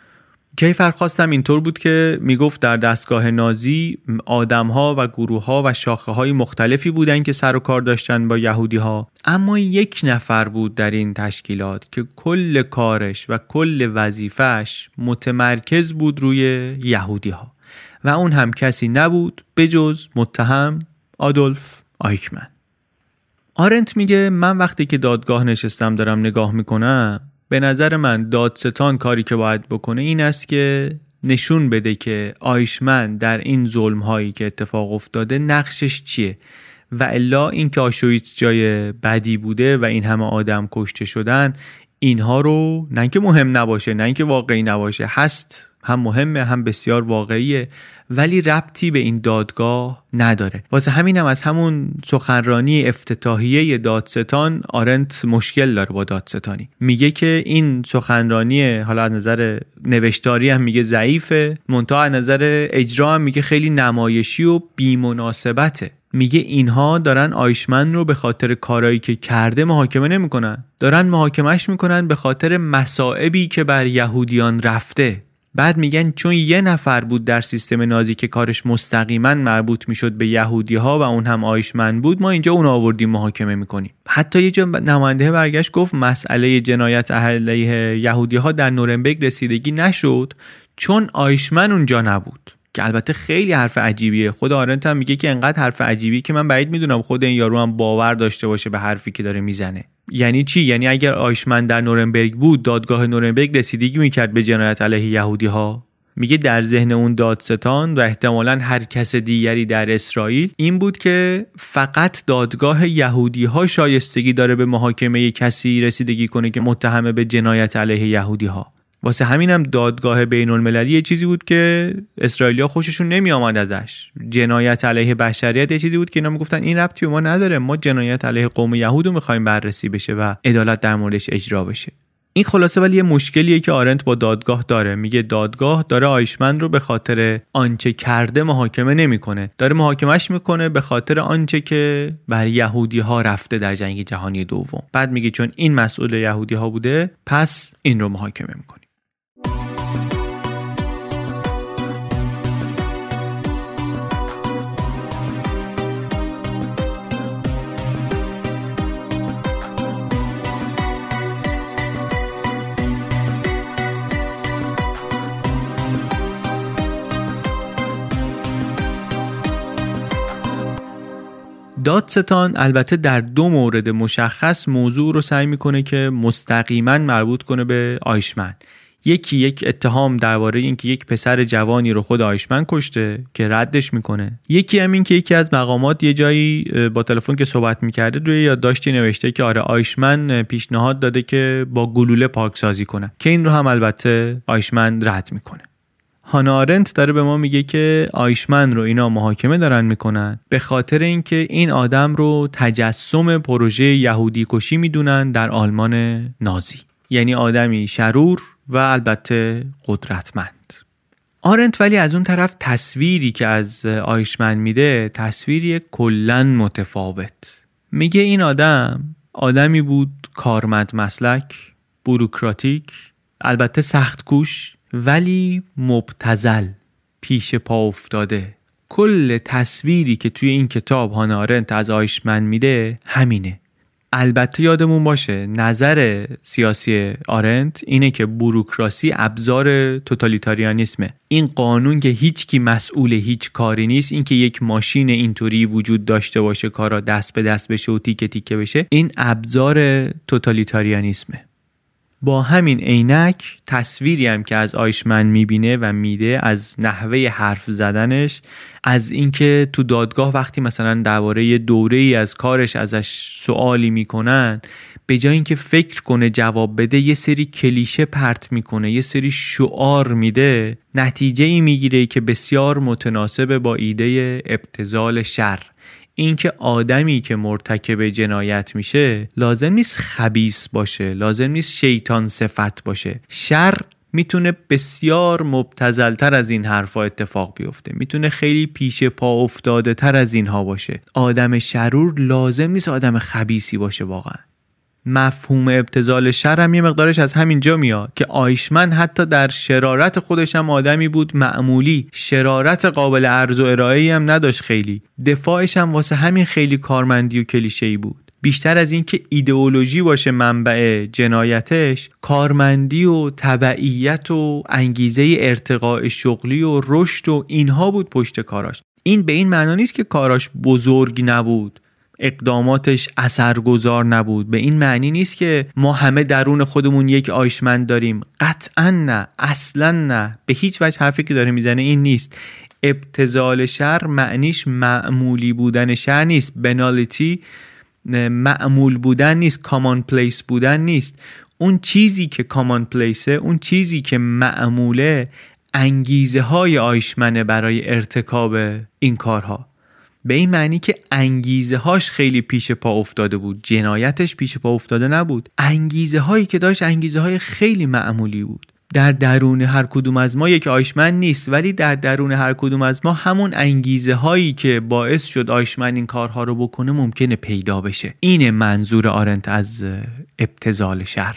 کیفر خواستم اینطور بود که میگفت در دستگاه نازی آدم‌ها و گروه‌ها و شاخه‌های مختلفی بودن که سر و کار داشتن با یهودی‌ها، اما یک نفر بود در این تشکیلات که کل کارش و کل وظیفه‌اش متمرکز بود روی یهودی‌ها و اون هم کسی نبود بجز متهم آدولف آیکمن. آرنت میگه من وقتی که دادگاه نشستم دارم نگاه میکنم، به نظر من دادستان کاری که باید بکنه این است که نشون بده که آیشمن در این ظلم هایی که اتفاق افتاده نقشش چیه و الا این که آشویتس جای بدی بوده و این همه آدم کشته شدن، اینها رو نه اینکه مهم نباشه، نه اینکه واقعی نباشه، هست، هم مهمه هم بسیار واقعیه، ولی ربطی به این دادگاه نداره. واسه همینم از همون سخنرانی افتتاحیه دادستان آرنت مشکل داره با دادستانی. میگه که این سخنرانی حالا از نظر نوشتاری هم میگه ضعیفه، منتها از نظر اجرا هم میگه خیلی نمایشی و بی‌مناسبته. میگه اینها دارن آیشمن رو به خاطر کارایی که کرده محاکمه نمیکنن، دارن محاکمهش میکنن به خاطر مصائبی که بر یهودیان رفته. بعد میگن چون یه نفر بود در سیستم نازی که کارش مستقیما مربوط میشد به یهودی ها و اون هم آیشمن بود، ما اینجا اون آوردیم محاکمه میکنیم. حتی یه جا نماینده برگشت گفت مسئله جنایت علیه یهودی ها در نورنبرگ رسیدگی نشد چون آیشمن اونجا نبود، که البته خیلی حرف عجیبیه. خود آرنت هم میگه که انقدر حرف عجیبی که من بعید میدونم خود این یارو هم باور داشته باشه به حرفی که داره میزنه. یعنی چی؟ یعنی اگر آیشمن در نورنبرگ بود، دادگاه نورنبرگ رسیدگی میکرد به جنایت علیه یهودی ها؟ میگه در ذهن اون دادستان و احتمالاً هر کس دیگری در اسرائیل این بود که فقط دادگاه یهودی ها شایستگی داره به محاکمه کسی رسیدگی کنه که متهم به جنایت علیه یهودی ها. واسه همینم دادگاه بین المللی یه چیزی بود که اسرائیلیا خوششون نمی آمد ازش. جنایت علیه بشریت یه چیزی بود که اینا میگفتن این ربطی ما نداره، ما جنایت علیه قوم یهود رو میخوایم بررسی بشه و عدالت در موردش اجرا بشه. این خلاصه ولی یه مشکلیه که آرنت با دادگاه داره. میگه دادگاه داره آیشمن رو به خاطر آنچه کرده محاکمه نمیکنه، داره محاکمش میکنه به خاطر آنچه که بر یهودی ها رفته در جنگ جهانی دوم. بعد میگه چون این مسئول یهودی ها بوده پس این رو محاکمه میکنه. دادستان البته در دو مورد مشخص موضوع رو سعی میکنه که مستقیما مربوط کنه به آیشمن. یکی یک اتهام درباره اینکه یک پسر جوانی رو خود آیشمن کشته که ردش میکنه. یکی هم این که یکی از مقامات یه جایی با تلفن که صحبت میکرده روی یادداشتی نوشته که آره آیشمن پیشنهاد داده که با گلوله پاکسازی کنه، که این رو هم البته آیشمن رد میکنه. هانا آرنت داره به ما میگه که آیشمن رو اینا محاکمه دارن میکنن به خاطر اینکه این آدم رو تجسم پروژه یهودی کشی میدونن در آلمان نازی، یعنی آدمی شرور و البته قدرتمند. آرنت ولی از اون طرف تصویری که از آیشمن میده تصویری کلاً متفاوت. میگه این آدم آدمی بود کارمند مسلک، بوروکراتیک، البته سخت کوش، ولی مبتذل، پیش پا افتاده. کل تصویری که توی این کتاب هانا آرنت از آیشمن میده همینه. البته یادمون باشه نظر سیاسی آرنت اینه که بوروکراسی ابزار توتالیتاریانیسمه. این قانون که هیچ کی مسئول هیچ کاری نیست، این که یک ماشین اینطوری وجود داشته باشه کارا دست به دست بشه و تیکه تیکه بشه، این ابزار توتالیتاریانیسمه. با همین عینک تصویری هم که از آیشمن میبینه و میده، از نحوه حرف زدنش، از اینکه تو دادگاه وقتی مثلا درباره دوره‌ای از کارش ازش سوالی میکنن، به جای اینکه فکر کنه جواب بده یه سری کلیشه پرت میکنه، یه سری شعار میده، نتیجه ای میگیره که بسیار متناسب با ایده ابتذال شر. این که آدمی که مرتکب جنایت میشه لازم نیست خبیث باشه، لازم نیست شیطان صفت باشه. شر میتونه بسیار مبتذل‌تر از این حرفا اتفاق بیفته، میتونه خیلی پیش پا افتاده تر از اینها باشه. آدم شرور لازم نیست آدم خبیثی باشه. واقعا مفهوم ابتذال شر هم یه مقدارش از همین جا میاد که آیشمن حتی در شرارت خودش هم آدمی بود معمولی، شرارت قابل عرض و ارائه‌ای هم نداشت خیلی. دفاعش هم واسه همین خیلی کارمندی و کلیشه‌ای بود. بیشتر از این که ایدئولوژی باشه منبع جنایتش، کارمندی و تبعیت و انگیزه ارتقاء شغلی و رشد و اینها بود پشت کاراش. این به این معنی نیست که کاراش بزرگ نبود، اقداماتش اثرگذار نبود. به این معنی نیست که ما همه درون خودمون یک آیشمن داریم. قطعا نه، اصلا نه. به هیچ وجه حرفی که داره میزنه این نیست. ابتذال شر معنیش معمولی بودن شر نیست، بنالیتی معمول بودن نیست، کامان پلیس بودن نیست. اون چیزی که کامان پلیسه، اون چیزی که معموله، انگیزه های آیشمنه برای ارتکاب این کارها. به این معنی که انگیزه هاش خیلی پیش پا افتاده بود، جنایتش پیش پا افتاده نبود. انگیزه هایی که داشت انگیزه های خیلی معمولی بود. در درون هر کدوم از ما یک آیشمن نیست، ولی در درون هر کدوم از ما همون انگیزه هایی که باعث شد آیشمن این کارها رو بکنه ممکنه پیدا بشه. اینه منظور آرنت از ابتذال شر.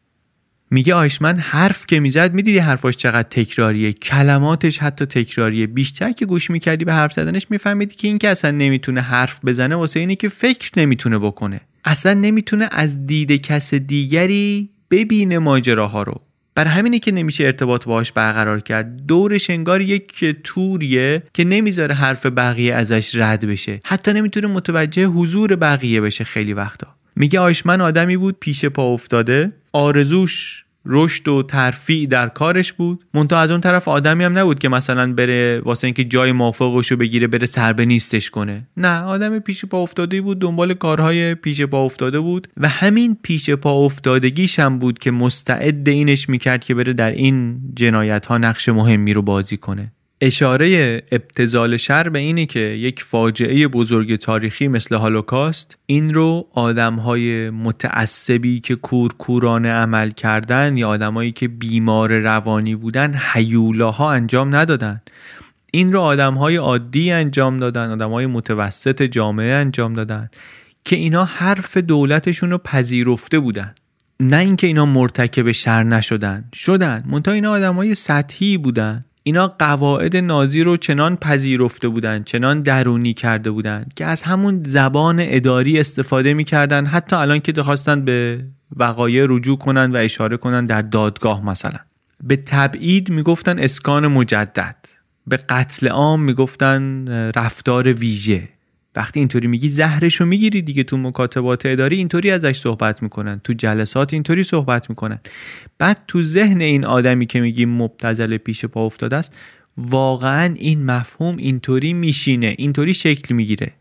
میگه آیشمن حرف که میزد، میدیدی حرفاش چقدر تکراریه، کلماتش حتی تکراریه. بیشتر که گوش میکردی به حرف زدنش میفهمیدی که این که اصلا نمیتونه حرف بزنه واسه اینه که فکر نمیتونه بکنه، اصلا نمیتونه از دید کس دیگری ببینه ماجراها رو. بر همینه که نمیشه ارتباط باهاش برقرار کرد. دورش انگار یک توریه که نمیذاره حرف بقیه ازش رد بشه، حتی نمیتونه متوجه حضور بقیه بشه خیلی وقتا. میگه آیشمن آدمی بود پیش پا افتاده، آرزوش رشد و ترفیع در کارش بود، منتها از اون طرف آدمی هم نبود که مثلا بره واسه اینکه جای موافقشو بگیره بره سر به نیستش کنه. نه، آدم پیش پا افتاده بود، دنبال کارهای پیش پا افتاده بود و همین پیش پا افتادگیش هم بود که مستعد اینش میکرد که بره در این جنایت ها نقش مهمی رو بازی کنه. اشاره ابتذال شر به اینه که یک فاجعه بزرگ تاریخی مثل هولوکاست، این رو آدم‌های متعصبی که کورکورانه عمل کردن یا آدمایی که بیمار روانی بودن هیولاها انجام ندادن. این رو آدم‌های عادی انجام دادن، آدم‌های متوسط جامعه انجام دادن که اینا حرف دولتشون رو پذیرفته بودن. نه اینکه اینا مرتکب شر نشدن، شدن، منتها اینا آدم‌های سطحی بودن. اینا قواعد نازی رو چنان پذیرفته بودن، چنان درونی کرده بودن که از همون زبان اداری استفاده می‌کردن. حتی الان که خواستن به وقایع رجوع کنن و اشاره کنن در دادگاه، مثلا به تبعید میگفتن اسکان مجدد، به قتل عام میگفتن رفتار ویژه، وقتی اینطوری میگی زهرشو میگیری دیگه. تو مکاتبات اداری اینطوری ازش صحبت میکنن، تو جلسات اینطوری صحبت میکنن. بعد تو ذهن این آدمی که میگی مبتذل پیش پا افتاده است، واقعا این مفهوم اینطوری میشینه، اینطوری شکل میگیره.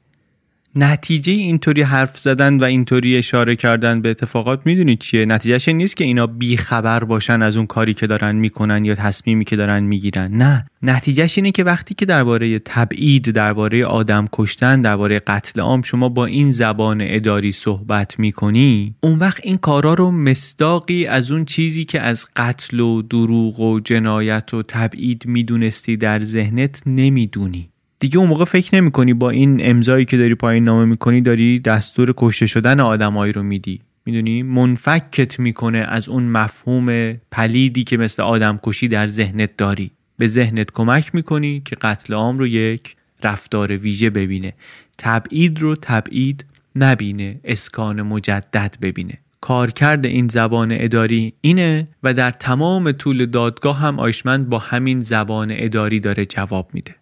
نتیجه اینطوری حرف زدن و اینطوری اشاره کردن به اتفاقات میدونید چیه؟ نتیجهش این نیست که اینا بی خبر باشن از اون کاری که دارن میکنن یا تصمیمی که دارن میگیرن. نه، نتیجهش اینه که وقتی که درباره تبعید، درباره آدم کشتن، درباره قتل عام شما با این زبان اداری صحبت میکنی، اون وقت این کارا رو مصداقی از اون چیزی که از قتل و دروغ و جنایت و تبعید میدونستی در ذهنت نمیدونی. دیگه اون موقع فکر نمی کنی با این امضایی که داری پایین نامه میکنی داری دستور کشته شدن آدمایی رو میدی. میدونی منفکت میکنه از اون مفهوم پلیدی که مثل آدم کشی در ذهنت داری. به ذهنت کمک میکنی که قتل عام رو یک رفتار ویژه ببینه، تبعید رو تبعید نبینه، اسکان مجدد ببینه. کارکرد این زبان اداری اینه و در تمام طول دادگاه هم آیشمند با همین زبان اداری داره جواب میده.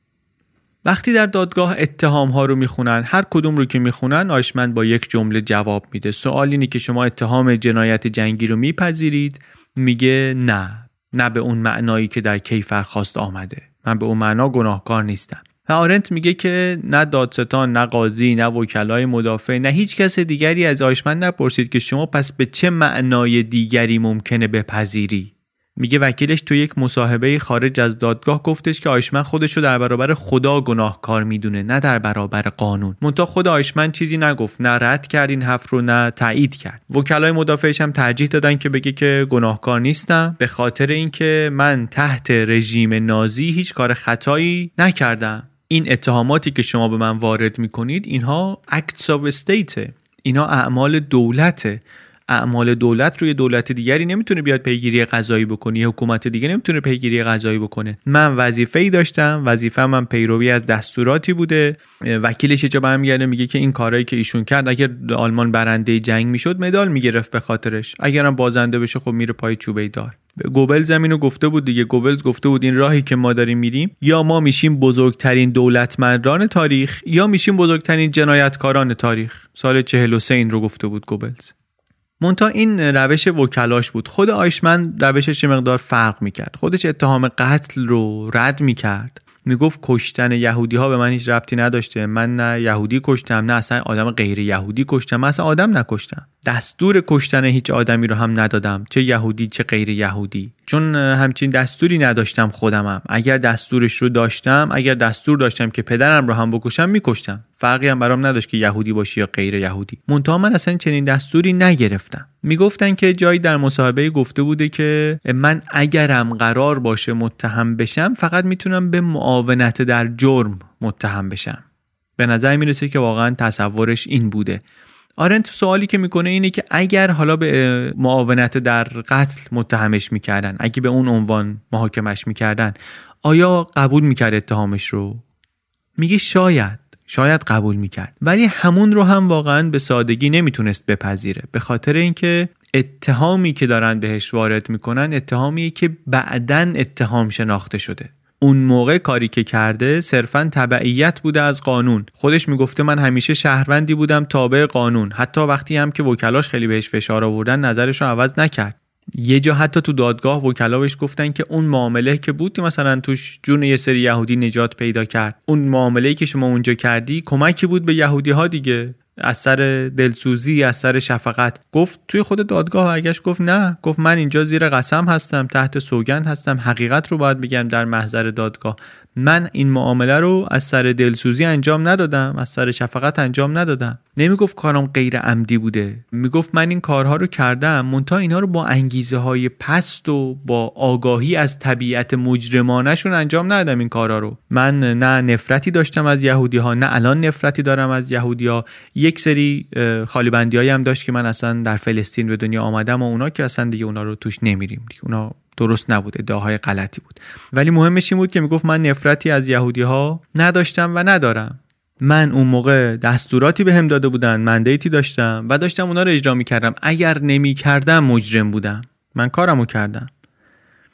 وقتی در دادگاه اتهام ها رو میخونن، هر کدوم رو که میخونن آیشمند با یک جمله جواب میده. سوال اینه که شما اتهام جنایت جنگی رو میپذیرید؟ میگه نه، نه به اون معنایی که در کیفرخواست آمده، من به اون معنا گناهکار نیستم. و آرنت میگه که نه دادستان، نه قاضی، نه وکلای مدافع، نه هیچ کس دیگری از آیشمند نپرسید که شما پس به چه معنای دیگری ممکنه بپذیری. میگه وکیلش تو یک مصاحبه خارج از دادگاه گفتش که آیشمند خودش رو در برابر خدا گناهکار میدونه، نه در برابر قانون. منتها خود آیشمند چیزی نگفت، نه رد کرد این حرف رو نه تایید کرد. وکلای مدافعش هم ترجیح دادن که بگه که گناهکار نیستم به خاطر اینکه من تحت رژیم نازی هیچ کار خطایی نکردم. این اتهاماتی که شما به من وارد میکنید اینها acts of state، اینا اعمال دولته. اعمال دولت روی دولت دیگری نمیتونه بیاد پیگیری قضایی بکنه، حکومت دیگه نمیتونه پیگیری قضایی بکنه. من وظیفه‌ای داشتم، وظیفه‌م من پیروی از دستوراتی بوده. وکیلش جا برمیگرده میگه که این کارهایی که ایشون کرد، اگر آلمان برنده جنگ میشد مدال میگرفت به خاطرش، اگرم بازنده بشه خب میره پای چوبه دار. گوبلز زمینو گفته بود دیگه. گوبلز گفته بود این راهی که ما داریم میریم، یا ما میشیم بزرگترین دولتمندان تاریخ یا میشیم بزرگترین جنایتکاران تاریخ. سال چهل و سه این رو گفته بود گوبلز. منتها این روش وکلاش بود. خود آیشمند روشش چه مقدار فرق میکرد. خودش اتهام قتل رو رد میکرد، میگفت کشتن یهودی ها به من هیچ ربطی نداشته، من نه یهودی کشتم نه اصلا آدم غیر یهودی کشتم، من اصلا آدم نکشتم، دستور کشتن هیچ آدمی رو هم ندادم، چه یهودی چه غیر یهودی، چون همچین دستوری نداشتم خودمم. اگر دستورش رو داشتم، اگر دستور داشتم که پدرم رو هم بکشم میکشتم، فرقی هم برام نداشت که یهودی باشی یا غیر یهودی. منتها من اصلا چنین دستوری نگرفتم. میگفتن که جایی در مصاحبه گفته بوده که من اگرم قرار باشه متهم بشم فقط میتونم به معاونت در جرم متهم بشم. به نظر میرسه که واقعا تصورش این بوده. آرنت سوالی که میکنه اینه که اگر حالا به معاونت در قتل متهمش میکردن، اگه به اون عنوان محاکمش میکردن، آیا قبول میکرد اتهامش رو؟ میگه شاید شاید قبول میکرد، ولی همون رو هم واقعا به سادگی نمیتونست بپذیره، به خاطر اینکه اتهامی که دارن بهش وارد میکنن اتهامیه که بعدن اتهام شناخته شده. اون موقع کاری که کرده صرفاً تبعیت بوده از قانون. خودش میگفته من همیشه شهروندی بودم تابع قانون، حتی وقتی هم که وکلاش خیلی بهش فشار آوردن نظرش رو عوض نکرد. یه جا حتی تو دادگاه وکلا بهش گفتن که اون معامله که بود مثلا توش جون یه سری یهودی نجات پیدا کرد، اون معامله‌ای که شما اونجا کردی کمکی بود به یهودی ها دیگه، از سر دلسوزی، از سر شفقت. گفت توی خود دادگاه برگشت گفت نه، گفت من اینجا زیر قسم هستم، تحت سوگند هستم، حقیقت رو باید بگم در محضر دادگاه. من این معامله رو از سر دلسوزی انجام ندادم، از سر شفقت انجام ندادم. نمیگفت کارم غیر عمدی بوده، میگفت من این کارها رو کردم، منتها اینا رو با انگیزه های پست و با آگاهی از طبیعت مجرمانشون انجام ندادم. این کارها رو من نه نفرتی داشتم از یهودی ها، نه الان نفرتی دارم از یهودی ها. یک سری خالی بندی هایی هم داشت که من اصلا در فلسطین به دنیا آمدم و اونا که اصلا دیگه اونا رو توش نمیریم دیگه، اونا درست نبود، ادعاهای غلطی بود. ولی مهمش این بود که میگفت من نفرتی از یهودی ها نداشتم و ندارم. من اون موقع دستوراتی بهم داده بودن، مندیتی داشتم و داشتم اونا رو اجرا میکردم. اگر نمیکردم مجرم بودم، من کارمو کردم.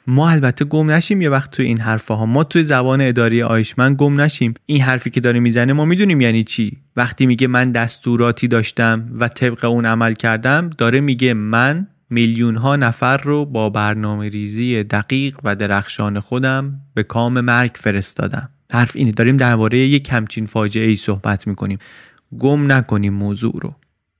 ما البته گم نشیم یه وقت توی این حرفاها، ما توی زبان اداری آیشمن گم نشیم. این حرفی که داره میزنه ما میدونیم یعنی چی. وقتی میگه من دستوراتی داشتم و طبق اون عمل کردم، داره میگه من میلیون ها نفر رو با برنامه ریزی دقیق و درخشان خودم به کام مرگ فرستادم. حرف اینه، داریم درباره یک همچین فاجعه ای صحبت میکنیم. گم نکنیم موضوع رو.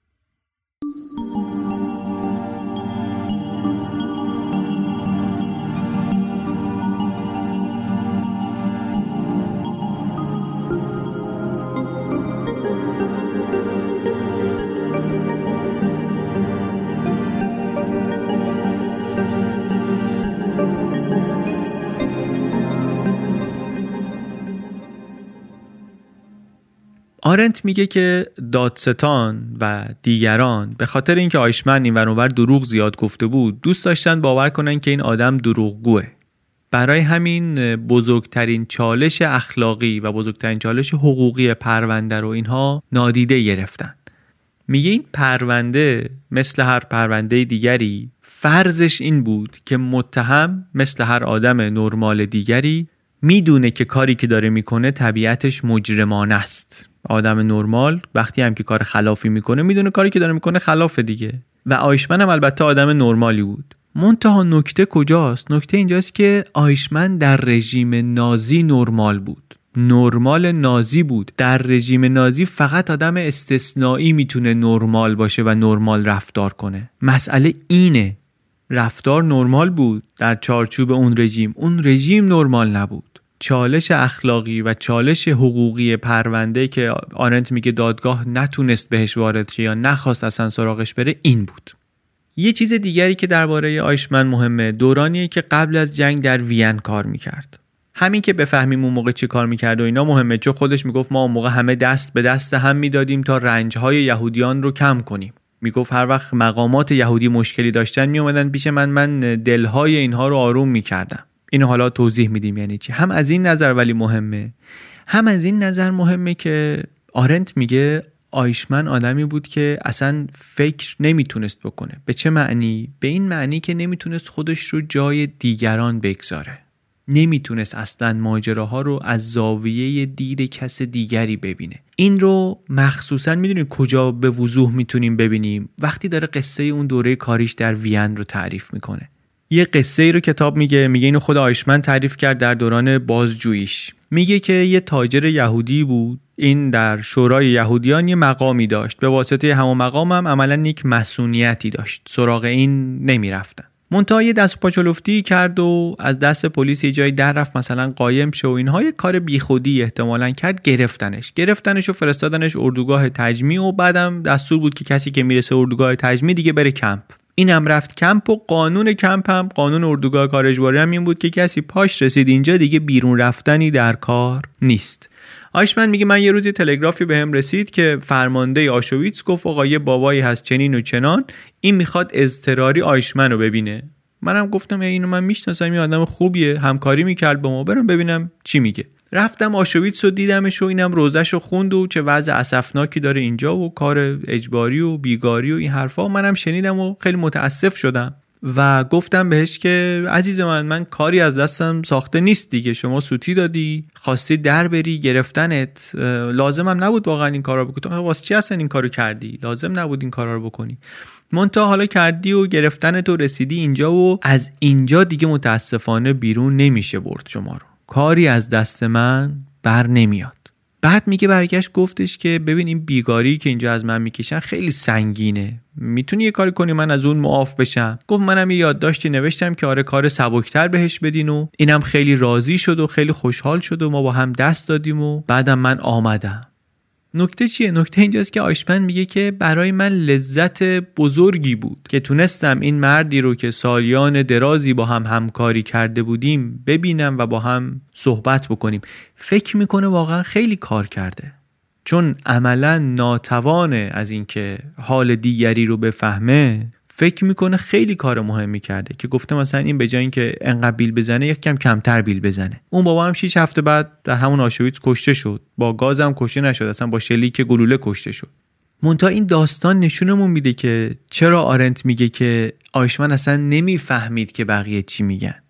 آرنت میگه که دادستان و دیگران به خاطر اینکه آیشمن این ور اون ور دروغ زیاد گفته بود، دوست داشتن باور کنن که این آدم دروغگوه. برای همین بزرگترین چالش اخلاقی و بزرگترین چالش حقوقی پرونده رو اینها نادیده گرفتن. میگه این پرونده مثل هر پرونده دیگری فرضش این بود که متهم مثل هر آدم نرمال دیگری میدونه که کاری که داره میکنه طبیعتش مجرمانه است. آدم نرمال وقتی هم که کار خلافی میکنه میدونه کاری که داره میکنه خلافه دیگه. و آیشمن هم البته آدم نرمالی بود. منتها نکته کجاست؟ نکته اینجاست که آیشمن در رژیم نازی نرمال بود. نرمال نازی بود. در رژیم نازی فقط آدم استثنایی میتونه نرمال باشه و نرمال رفتار کنه. مسئله اینه. رفتار نرمال بود در چارچوب اون رژیم. اون رژیم نرمال نبود. چالش اخلاقی و چالش حقوقی پرونده که آرنت میگه دادگاه نتونست بهش وارد شه یا نخواست اصلا سراغش بره این بود. یه چیز دیگری که درباره آیشمن مهمه، دورانیه که قبل از جنگ در وین کار میکرد. همین که بفهمیم اون موقع چی کار میکرد و اینا مهمه، چون خودش میگفت ما اون موقع همه دست به دست هم میدادیم تا رنجهای یهودیان رو کم کنیم. میگفت هر وقت مقامات یهودی مشکلی داشتن میومدن پیش من، من دلهای اینها رو آروم میکردم. اینو حالا توضیح میدیم یعنی چی. هم از این نظر ولی مهمه، هم از این نظر مهمه که آرنت میگه آیشمن آدمی بود که اصلا فکر نمیتونست بکنه. به چه معنی؟ به این معنی که نمیتونست خودش رو جای دیگران بگذاره. نمیتونست اصلا ماجراها رو از زاویه دید کس دیگری ببینه. این رو مخصوصا میدونید کجا به وضوح میتونیم ببینیم؟ وقتی داره قصه اون دوره کاریش در وین رو تعریف میکنه. یه قصه ای رو کتاب میگه، میگه اینو خود آیشمن تعریف کرد در دوران بازجوییش. میگه که یه تاجر یهودی بود، این در شورای یهودیان یه مقامی داشت، به واسطه همون مقام هم عملاً یک مسئولیتی داشت، سراغ این نمیرفتن. منتها یه دست پاچولفتی کرد و از دست پلیس یه جایی در رفت مثلا قایم شه و اینها، یه کار بیخودی احتمالاً کرد، گرفتنش گرفتنش و فرستادنش اردوگاه تجمیع و بعدم دستور بود که کسی که میرسه اردوگاه تجمیع دیگه بره کمپ. اینم رفت کمپ و قانون کمپ هم، قانون اردوگاه کار اجباری هم این بود که کسی پاش رسید اینجا دیگه بیرون رفتنی در کار نیست. آیشمن میگه من یه روزی تلگرافی بهم رسید که فرمانده آشویتس گفت آقا یه بابایی هست چنین و چنان، این میخواد اضطراری آیشمن رو ببینه. منم گفتم اینو من میشناسم، این آدم خوبیه، همکاری میکرد با ما، برم ببینم چی میگه. رفتم آشویتس رو دیدمش و اینم روزش رو خوند و چه وضع اسفناکی داره اینجا و کار اجباری و بیگاری و این حرفا. منم شنیدم و خیلی متاسف شدم و گفتم بهش که عزیز من من کاری از دستم ساخته نیست دیگه، شما سوتی دادی، خواستی در بری، گرفتنت، لازمم نبود واقعا این کارا بکنی. واسه چی اصلا این کارو کردی؟ لازم نبود این کارا رو بکنی. منتها حالا کردی و گرفتنت و رسیدی اینجا و از اینجا دیگه متاسفانه بیرون نمیشه برد شما رو. کاری از دست من بر نمیاد. بعد میگه برگشت گفتش که ببین این بیگاری که اینجا از من میکشن خیلی سنگینه، میتونی یه کاری کنی من از اون معاف بشم؟ گفت منم یه یادداشتی نوشتم که آره کار سبکتر بهش بدین و اینم خیلی راضی شد و خیلی خوشحال شد و ما با هم دست دادیم و بعدم من آمدم. نکته چیه؟ نکته اینجاست که آیشمن میگه که برای من لذت بزرگی بود که تونستم این مردی رو که سالیان درازی با هم همکاری کرده بودیم ببینم و با هم صحبت بکنیم. فکر میکنه واقعا خیلی کار کرده، چون عملا ناتوانه از اینکه حال دیگری رو بفهمه. فکر میکنه خیلی کار مهمی کرده که گفته مثلا این به جای اینکه انقدر بیل بزنه یک کم کمتر بیل بزنه. اون بابا هم شش هفته بعد در همون آشویتس کشته شد، با گاز هم کشته نشد، اصلا با شلیک گلوله کشته شد. منتها این داستان نشونمون میده که چرا آرنت میگه که آیشمن اصلا نمیفهمید که بقیه چی میگن.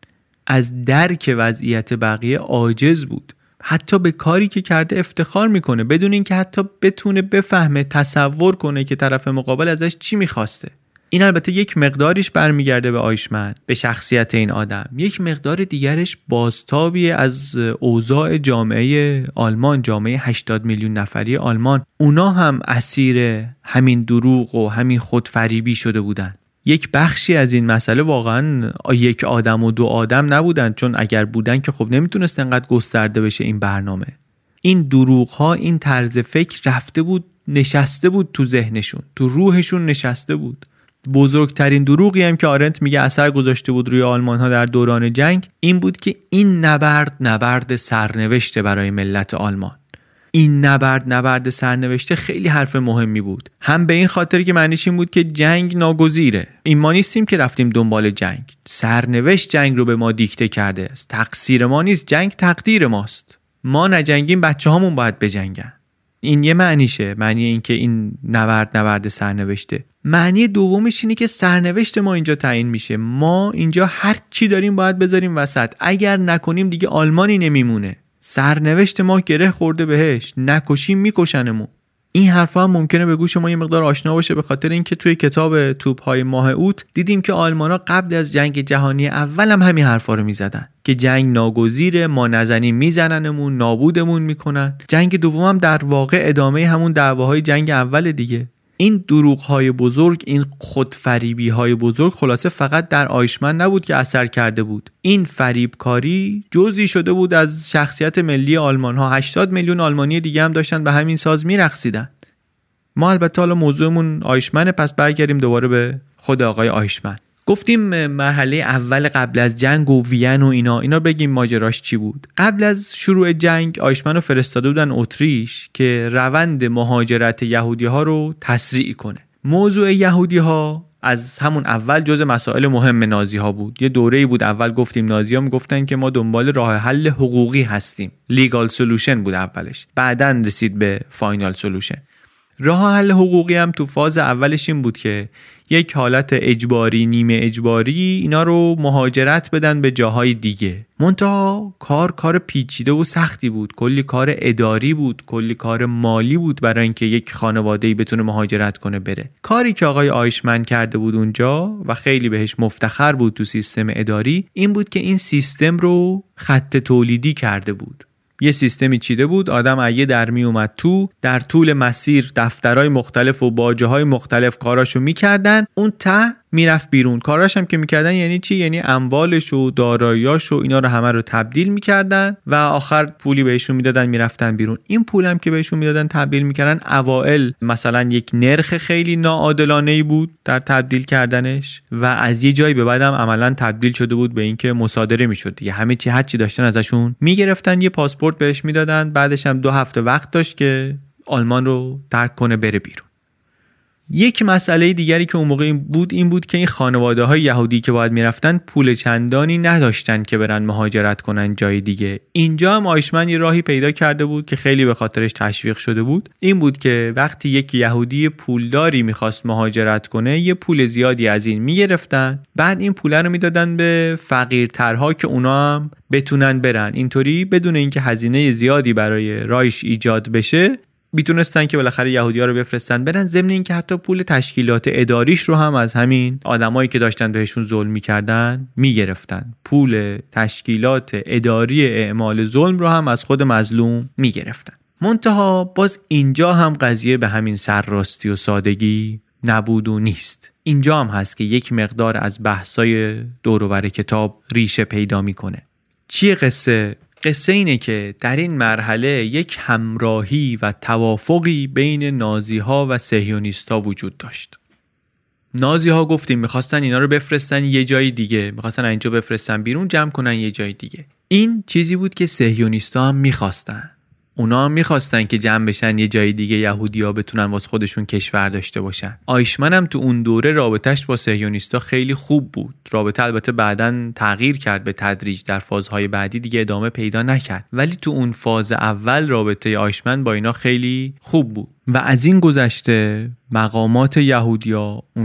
از درک وضعیت بقیه عاجز بود. حتی به کاری که کرده افتخار میکنه بدون اینکه حتی بتونه بفهمه، تصور کنه که طرف مقابل ازش چی میخواسته. این البته یک مقداریش برمیگرده به آیشمن، به شخصیت این آدم. یک مقدار دیگرش بازتابی از اوضاع جامعه آلمان، جامعه هشتاد میلیون نفری آلمان. اونا هم اسیر همین دروغ و همین خودفریبی شده بودن. یک بخشی از این مسئله واقعا یک آدم و دو آدم نبودن، چون اگر بودن که خب نمیتونست انقدر گسترده بشه این برنامه. این دروغ ها، این طرز فکر رفته بود، نشسته بود تو ذهنشون، تو روحشون نشسته بود. بزرگترین دروغی هم که آرنت میگه اثر گذاشته بود روی آلمان ها در دوران جنگ این بود که این نبرد نبرد سرنوشته برای ملت آلمان. این نبرد نبرد سرنوشته خیلی حرف مهمی بود، هم به این خاطر که معنیش این بود که جنگ ناگزیره، این ما نیستیم که رفتیم دنبال جنگ، سرنوشت جنگ رو به ما دیکته کرده است، تقصیر ما نیست، جنگ تقدیر ماست، ما نجنگیم بچه هامون باید بجنگن. این یه معنیشه، معنی این که این نبرد نبرد سرنوشته. معنی دومش اینه که سرنوشت ما اینجا تعیین میشه، ما اینجا هر چی داریم باید بذاریم وسط، اگر نکنیم دیگه آلمانی نمیمونه، سرنوشت ما گره خورده بهش، نکشیم میکشنمون. این حرفا هم ممکنه به گوش ما یه مقدار آشنا باشه، به خاطر اینکه توی کتاب توپ‌های ماه اوت دیدیم که آلمانا قبل از جنگ جهانی اول هم همین حرفا رو میزدن که جنگ ناگزیره، ما نزنیم میزننمون، نابودمون میکنن. جنگ دوم هم در واقع ادامه همون دعواهای جنگ اول دیگه. این دروغ‌های بزرگ، این خودفریبی‌های بزرگ خلاصه فقط در آیشمن نبود که اثر کرده بود. این فریبکاری جزئی شده بود از شخصیت ملی آلمان‌ها. هشتاد میلیون آلمانی دیگه هم داشتن به همین ساز میرقصیدن. ما البته حالا موضوعمون آیشمنه، پس برگردیم دوباره به خود آقای آیشمن. گفتیم مرحله اول قبل از جنگ و وین و اینا اینا بگیم ماجراش چی بود. قبل از شروع جنگ آیشمن رو فرستاده بودن اتریش که روند مهاجرت یهودی ها رو تسریع کنه. موضوع یهودی ها از همون اول جزء مسائل مهم نازی ها بود. یه دوره‌ای بود اول گفتیم نازی ها میگفتن که ما دنبال راه حل حقوقی هستیم، لیگال سولوشن بود اولش، بعدن رسید به فاینال سولوشن. راه حل حقوقی هم تو فاز اولش این بود که یک حالت اجباری نیمه اجباری اینا رو مهاجرت بدن به جاهای دیگه. منتها کار کار پیچیده و سختی بود، کلی کار اداری بود، کلی کار مالی بود برای اینکه یک خانواده‌ای بتونه مهاجرت کنه بره. کاری که آقای آیشمن کرده بود اونجا و خیلی بهش مفتخر بود تو سیستم اداری این بود که این سیستم رو خط تولیدی کرده بود. یه سیستمی چیده بود، آدم اگه در می اومد تو، در طول مسیر دفترهای مختلف و باجه‌های مختلف کاراشو میکردن، اون ته میرفت بیرون. کاراش هم که میکردن یعنی چی؟ یعنی اموالش و داراییاش و اینا رو همه رو تبدیل میکردن و آخر پولی بهشون میدادن میرفتن بیرون. این پول هم که بهشون میدادن تبدیل میکردن، اوائل مثلا یک نرخ خیلی ناعادلانه‌ای بود در تبدیل کردنش و از یه جایی به بعدم عملاً تبدیل شده بود به اینکه مصادره میشد دیگه. همه چی هر چی داشتن ازشون میگرفتن، یه پاسپورت بهش میدادن، بعدش هم دو هفته وقت داشت که آلمان رو ترک کنه بره بیرون. یک مسئله دیگری که اون موقع این بود این بود که این خانواده‌های یهودی که باید میرفتن پول چندانی نداشتن که برن مهاجرت کنن جای دیگه. اینجا هم آیشمن یه راهی پیدا کرده بود که خیلی به خاطرش تشویق شده بود. این بود که وقتی یک یهودی پولداری میخواست مهاجرت کنه یه پول زیادی از این میگرفتن، بعد این پول رو میدادن به فقیرترها که اونا هم بتونن برن. اینطوری بدون اینکه هزینه زیادی برای رایش ایجاد بشه میتونستن که بالاخره یهودی‌ها رو بفرستن برن، ضمن اینکه حتی پول تشکیلات اداریش رو هم از همین آدمایی که داشتن بهشون ظلم میکردن میگرفتن. پول تشکیلات اداری اعمال ظلم رو هم از خود مظلوم میگرفتن. منتها باز اینجا هم قضیه به همین سرراستی و سادگی نبود و نیست. اینجا هم هست که یک مقدار از بحثای دور و بر کتاب ریشه پیدا میکنه. چیه قصه؟ قصه اینه که در این مرحله یک همراهی و توافقی بین نازی‌ها و صهیونیست‌ها وجود داشت. نازی‌ها گفتیم می‌خواستن اینا رو بفرستن یه جای دیگه، می‌خواستن اینجا بفرستن بیرون جمع کنن یه جای دیگه. این چیزی بود که صهیونیست‌ها هم می‌خواستن. اونا هم میخواستن که جمع بشن یه جای دیگه، یهودی‌ها بتونن واسه خودشون کشور داشته باشن. آیشمن هم تو اون دوره رابطه‌اش با صهیونیست‌ها خیلی خوب بود. رابطه البته بعداً تغییر کرد به تدریج، در فازهای بعدی دیگه ادامه پیدا نکرد، ولی تو اون فاز اول رابطه آیشمن با اینا خیلی خوب بود. و از این گذشته مقامات یهودی‌ها، اون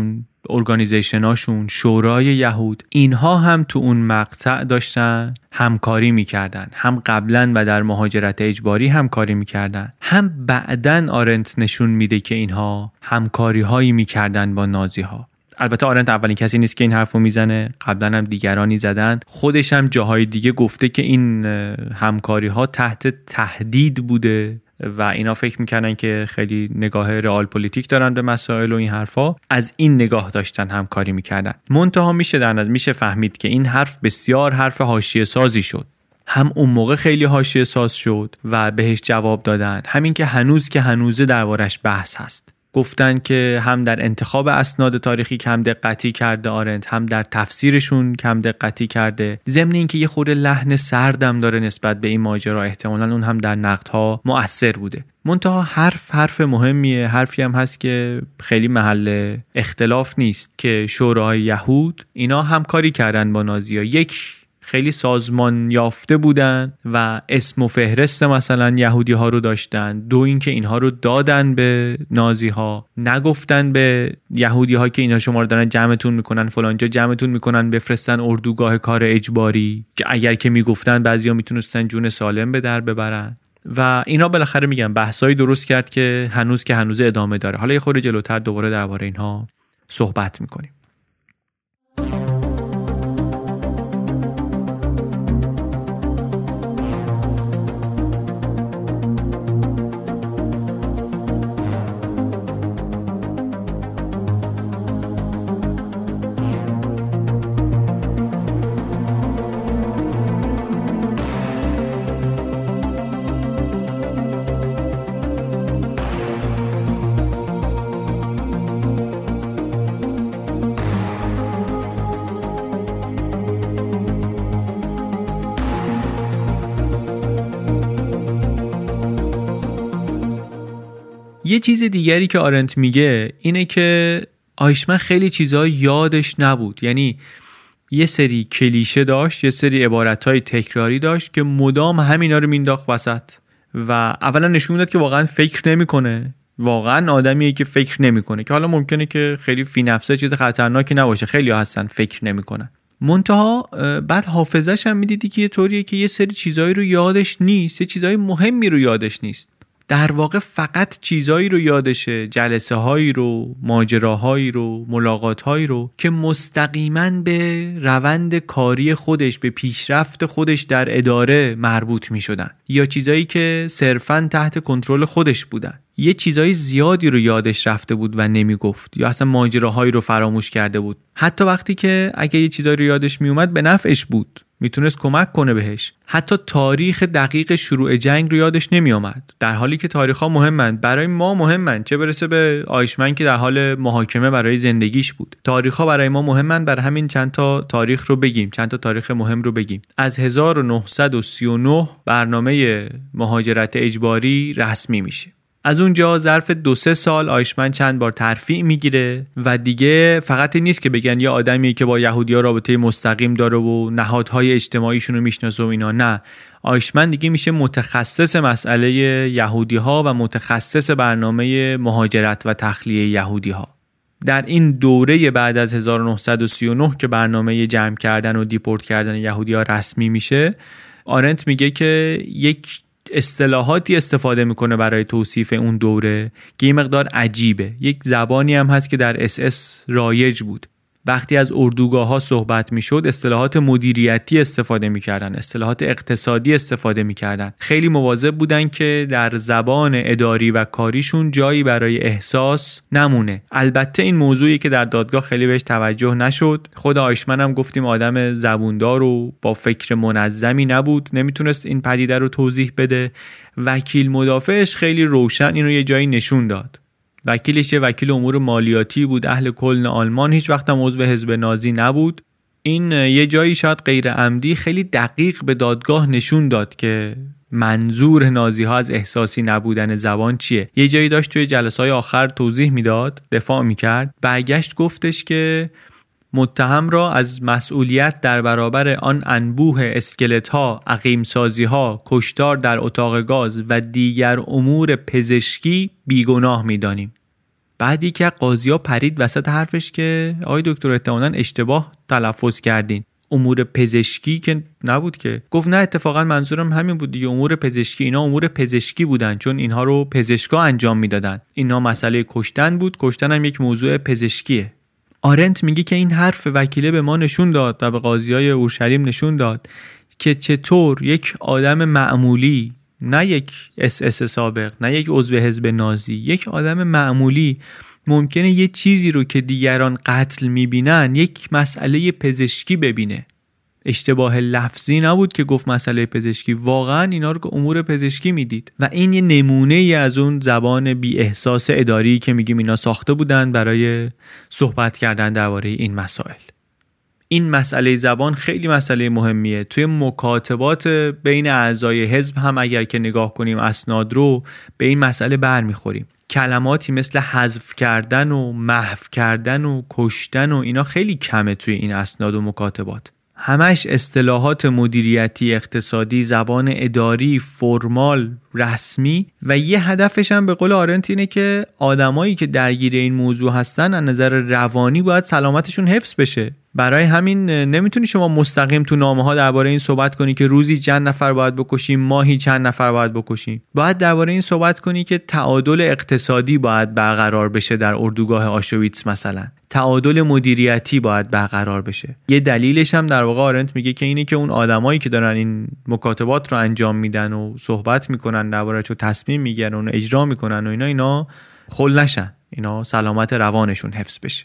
ارگانیزیشناشون، شورای یهود، اینها هم تو اون مقطع داشتن همکاری میکردن، هم قبلا و در مهاجرت اجباری همکاری میکردن، هم بعدن آرنت نشون میده که اینها همکاری هایی میکردن با نازی ها. البته آرنت اولین کسی نیست که این حرفو میزنه، قبلا هم دیگرانی زدن، خودش هم جاهای دیگه گفته که این همکاری ها تحت تهدید بوده و اینا فکر میکنن که خیلی نگاه رئال پلیتیک دارن به مسائل و این حرفا، از این نگاه داشتن همکاری میکردن. منتها میشه در نظر میشه فهمید که این حرف بسیار حرف حاشیه سازی شد، هم اون موقع خیلی حاشیه ساز شد و بهش جواب دادن، همین که هنوز که هنوزه دربارش بحث هست. گفتن که هم در انتخاب اسناد تاریخی کم دقتی کرده آرنت، هم در تفسیرشون کم دقتی کرده، ضمن اینکه یه خورده لحن سردم داره نسبت به این ماجرا، احتمالاً اون هم در نقدها مؤثر بوده. منتها حرف حرف مهمیه، حرفی هم هست که خیلی محل اختلاف نیست که شورای یهود اینا همکاری کردن با نازی‌ها. یک خیلی سازمان یافته بودن و اسم و فهرست مثلا یهودی ها رو داشتن. دو اینکه اینها رو دادن به نازی ها، نگفتن به یهودی ها که اینا شما رو دارن جمعتون میکنن فلانجا جمعتون میکنن بفرستن اردوگاه کار اجباری، که اگر که میگفتن بعضیا میتونستن جون سالم به در ببرن. و اینا بالاخره میگن بحثایی درست کرد که هنوز که هنوز ادامه داره. حالا یه خورده جلوتر دوباره درباره اینها صحبت میکنیم. یه چیز دیگری که آرنت میگه اینه که آیشمن خیلی چیزا یادش نبود، یعنی یه سری کلیشه داشت، یه سری عبارتهای تکراری داشت که مدام همینا رو مینداخت وسط و اولا نشون میداد که واقعا فکر نمیکنه، واقعا آدمیه که فکر نمیکنه، که حالا ممکنه که خیلی فی نفسه چیز خطرناکی نباشه، خیلی ها هستن فکر نمیکنن. منتها بعد حافظش هم میدیدی که یه طوریه که یه سری چیزایی رو یادش نیست، یه چیزای مهمی رو یادش نیست. در واقع فقط چیزایی رو یادشه، جلسه هایی رو، ماجراهایی رو، ملاقات هایی رو که مستقیما به روند کاری خودش، به پیشرفت خودش در اداره مربوط می شدن، یا چیزایی که صرفاً تحت کنترل خودش بودن. یه چیزای زیادی رو یادش رفته بود و نمی گفت، یا اصلا ماجراهایی رو فراموش کرده بود، حتی وقتی که اگه یه چیزایی رو یادش می اومد به نفعش بود، میتونست کمک کنه بهش. حتی تاریخ دقیق شروع جنگ رو یادش نمی آمد، در حالی که تاریخ‌ها مهمند، برای ما مهمند، چه برسه به آیشمن که در حال محاکمه برای زندگیش بود. تاریخ‌ها برای ما مهمند، برای همین چند تا تاریخ رو بگیم، چند تا تاریخ مهم رو بگیم. از هزار و نهصد و سی و نه برنامه مهاجرت اجباری رسمی میشه. از اونجا ظرف دو سه سال آیشمن چند بار ترفیع میگیره و دیگه فقط نیست که بگن یه آدمی که با یهودی‌ها رابطه مستقیم داره و نهادهای اجتماعیشون رو میشناسه و اینا، نه، آیشمن دیگه میشه متخصص مسئله یهودی‌ها و متخصص برنامه مهاجرت و تخلیه یهودی‌ها. در این دوره بعد از هزار و نهصد و سی و نه که برنامه جمع کردن و دیپورت کردن یهودی‌ها رسمی میشه، آرنت میگه که یک اصطلاحاتی استفاده میکنه برای توصیف اون دوره که یه مقدار عجیبه. یک زبانی هم هست که در اس اس رایج بود. وقتی از اردوگاه ها صحبت میشد اصطلاحات مدیریتی استفاده میکردن، اصطلاحات اقتصادی استفاده میکردن. خیلی مواظب بودن که در زبان اداری و کاریشون جایی برای احساس نمونه. البته این موضوعی که در دادگاه خیلی بهش توجه نشد. خود آیشمن هم گفتیم آدم زبوندار و با فکر منظمی نبود، نمیتونست این پدیده رو توضیح بده. وکیل مدافعش خیلی روشن اینو یه جایی نشون داد. وکیلش یه وکیل امور مالیاتی بود، اهل کلن آلمان، هیچ وقت هم عضو حزب نازی نبود. این یه جایی شاید غیر عمدی خیلی دقیق به دادگاه نشون داد که منظور نازی ها از احساسی نبودن زبان چیه. یه جایی داشت توی جلسه‌های آخر توضیح میداد، دفاع میکرد، برگشت گفتش که متهم را از مسئولیت در برابر آن انبوه اسکلت ها، عقیم سازی ها، کشتار در اتاق گاز و دیگر امور پزشکی بیگناه می‌دانیم. بعد یکی از قاضی‌ها پرید وسط حرفش که آقای دکتر احتمالاً اشتباه تلفظ کردین، امور پزشکی که نبود که. گفت نه اتفاقا منظورم همین بود دیگه، امور پزشکی. اینا امور پزشکی بودن چون اینها رو پزشکا انجام میدادن. اینا مسئله کشتن بود، کشتن هم یک موضوع پزشکیه. آرنت میگه که این حرف وکیله به ما نشون داد و به قاضیای اورشلیم نشون داد که چطور یک آدم معمولی، نه یک اس اس سابق، نه یک عضو حزب نازی، یک آدم معمولی ممکنه یه چیزی رو که دیگران قتل میبینن یک مسئله پزشکی ببینه. اشتباه لفظی نبود که گفت مسئله پزشکی، واقعا اینا رو که امور پزشکی میدید. و این یه نمونه ای از اون زبان بی احساس اداری که میگیم اینا ساخته بودن برای صحبت کردن درباره این مسائل. این مسئله زبان خیلی مسئله مهمیه. توی مکاتبات بین اعضای حزب هم اگر که نگاه کنیم اسناد رو، به این مسئله برمیخوریم. کلماتی مثل حذف کردن و محو کردن و کشتن و اینا خیلی کمه توی این اسناد و مکاتبات. همش اصطلاحات مدیریتی، اقتصادی، زبان اداری، فرمال، رسمی و یه هدفش هم به قول آرنت اینه که آدمایی که درگیر این موضوع هستن از نظر روانی باید سلامتشون حفظ بشه. برای همین نمیتونی شما مستقیم تو نامه ها درباره این صحبت کنی که روزی چند نفر باید بکشیم، ماهی چند نفر باید بکشیم. باید درباره این صحبت کنی که تعادل اقتصادی باید برقرار بشه در اردوگاه آشویتس مثلا. تعادل مدیریتی باید برقرار بشه. یه دلیلش هم در واقع آرنت میگه که اینه که اون آدمایی که دارن این مکاتبات رو انجام میدن و صحبت میکنن درباره‌اش و تصمیم میگیرن و اجرا میکنن و اینا اینا خل نشن، اینا سلامت روانشون حفظ بشه.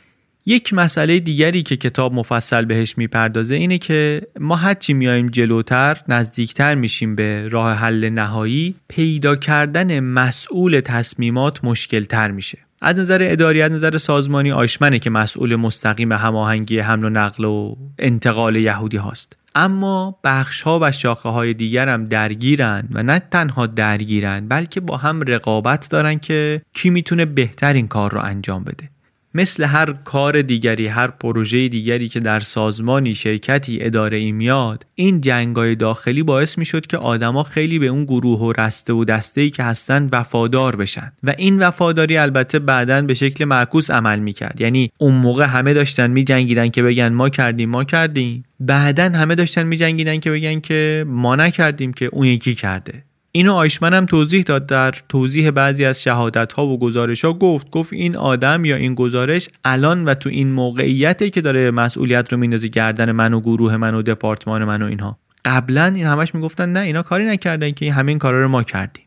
یک مسئله دیگری که کتاب مفصل بهش میپردازه اینه که ما هرچی میایم جلوتر، نزدیکتر میشیم به راه حل نهایی، پیدا کردن مسئول تصمیمات مشکلتر میشه. از نظر اداری، از نظر سازمانی، آیشمنه که مسئول مستقیم هماهنگی حمل و نقل و انتقال یهودی هاست. اما بخش‌ها و شاخه‌های دیگر هم درگیرن و نه تنها درگیرن بلکه با هم رقابت دارن که کی میتونه بهتر این کار رو انجام بده. مثل هر کار دیگری، هر پروژه دیگری که در سازمانی، شرکتی، اداره‌ای میاد، این جنگ‌های داخلی باعث میشد که آدما خیلی به اون گروه و رسته و دسته‌ای که هستن وفادار بشن و این وفاداری البته بعداً به شکل معکوس عمل میکرد. یعنی اون موقع همه داشتن میجنگیدن که بگن ما کردیم ما کردیم، بعداً همه داشتن میجنگیدن که بگن که ما نکردیم که اون یکی کرده. اینو آیشمن هم توضیح داد در توضیح بعضی از شهادت‌ها و گزارش‌ها. گفت گفت این آدم یا این گزارش الان و تو این موقعیتی که داره مسئولیت رو میندازه گردن من و گروه من و دپارتمان من و اینها. قبلا این همش میگفتن نه اینا کاری نکردن که همین کارا رو ما کردیم.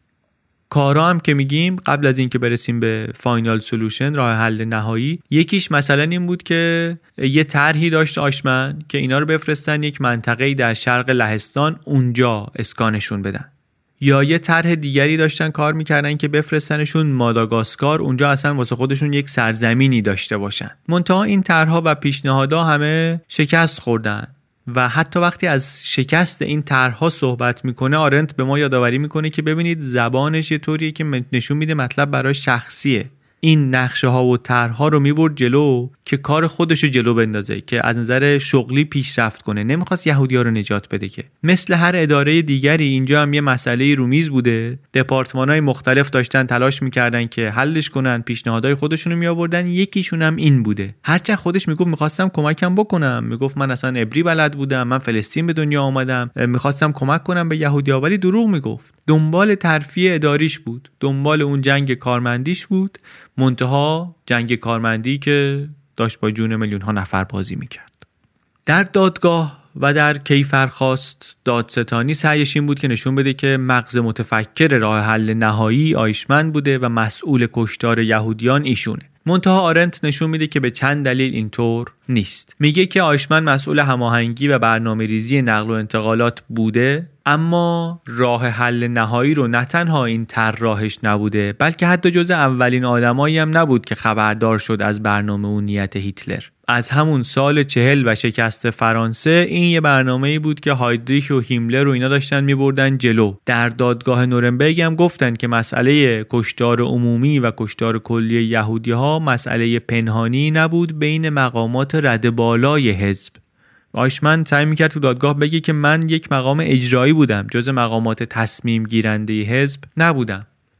کارا هم که میگیم قبل از این که برسیم به فاینال سولوشن، راه حل نهایی، یکیش مثلا این بود که یه طرحی داشت آیشمن که اینا رو بفرستن یک منطقه‌ای در شرق لهستان، اونجا اسکانشون بدن. یا یه طرح دیگری داشتن کار میکردن که بفرستنشون ماداگاسکار، اونجا اصلا واسه خودشون یک سرزمینی داشته باشن. منتها این طرح‌ها و پیشنهادها همه شکست خوردن و حتی وقتی از شکست این طرح‌ها صحبت میکنه، آرنت به ما یادآوری میکنه که ببینید زبانش یه طوریه که نشون میده مطلب برای شخصیه. این نقشه ها و طرح‌ها رو میبرد جلو که کار خودش رو جلو بندازه، که از نظر شغلی پیشرفت کنه. نمیخواست یهودی‌ها رو نجات بده. که مثل هر اداره دیگری اینجا هم یه مسئله رو میز بوده، دپارتمان‌های مختلف داشتن تلاش میکردن که حلش کنن، پیشنهادهای خودشون رو میآوردن. یکیشون هم این بوده. هرچند خودش میگفت میخواستم کمکم بکنم، میگفت من اصلا عبری بلد بودم، من فلسطین به دنیا آمدم، میخواستم کمک کنم به یهودی‌ها، ولی دروغ میگفت. دنبال ترفیع اداریش بود، دنبال اون جنگ کارمندیش بود، منتها جنگ کارمندی که داشت با جون میلیون ها نفر بازی میکرد. در دادگاه و در کیفرخواست دادستانی سعیش این بود که نشون بده که مغز متفکر راه حل نهایی آیشمن بوده و مسئول کشتار یهودیان ایشونه. منتها آرنت نشون میده که به چند دلیل اینطور نیست. میگه که آیشمن مسئول هماهنگی و برنامه‌ریزی نقل و انتقالات بوده، اما راه حل نهایی رو نه تنها این طراحش نبوده، بلکه حتی جز اولین آدمایی هم نبود که خبردار شد از برنامه و نیت هیتلر. از همون سال چهل و شکست فرانسه این یه برنامه‌ای بود که هایدریش و هیملر و اینا داشتن می‌بردن جلو. در دادگاه نورنبرگ هم گفتن که مسئله کشتار عمومی و کشتار کلی یهودی‌ها مسئله پنهانی نبود بین مقامات رده بالای حزب. آیشمن سعی می‌کرد تو دادگاه بگه که من یک مقام اجرایی بودم، جز مقامات تصمیم گیرنده حزب نبودم.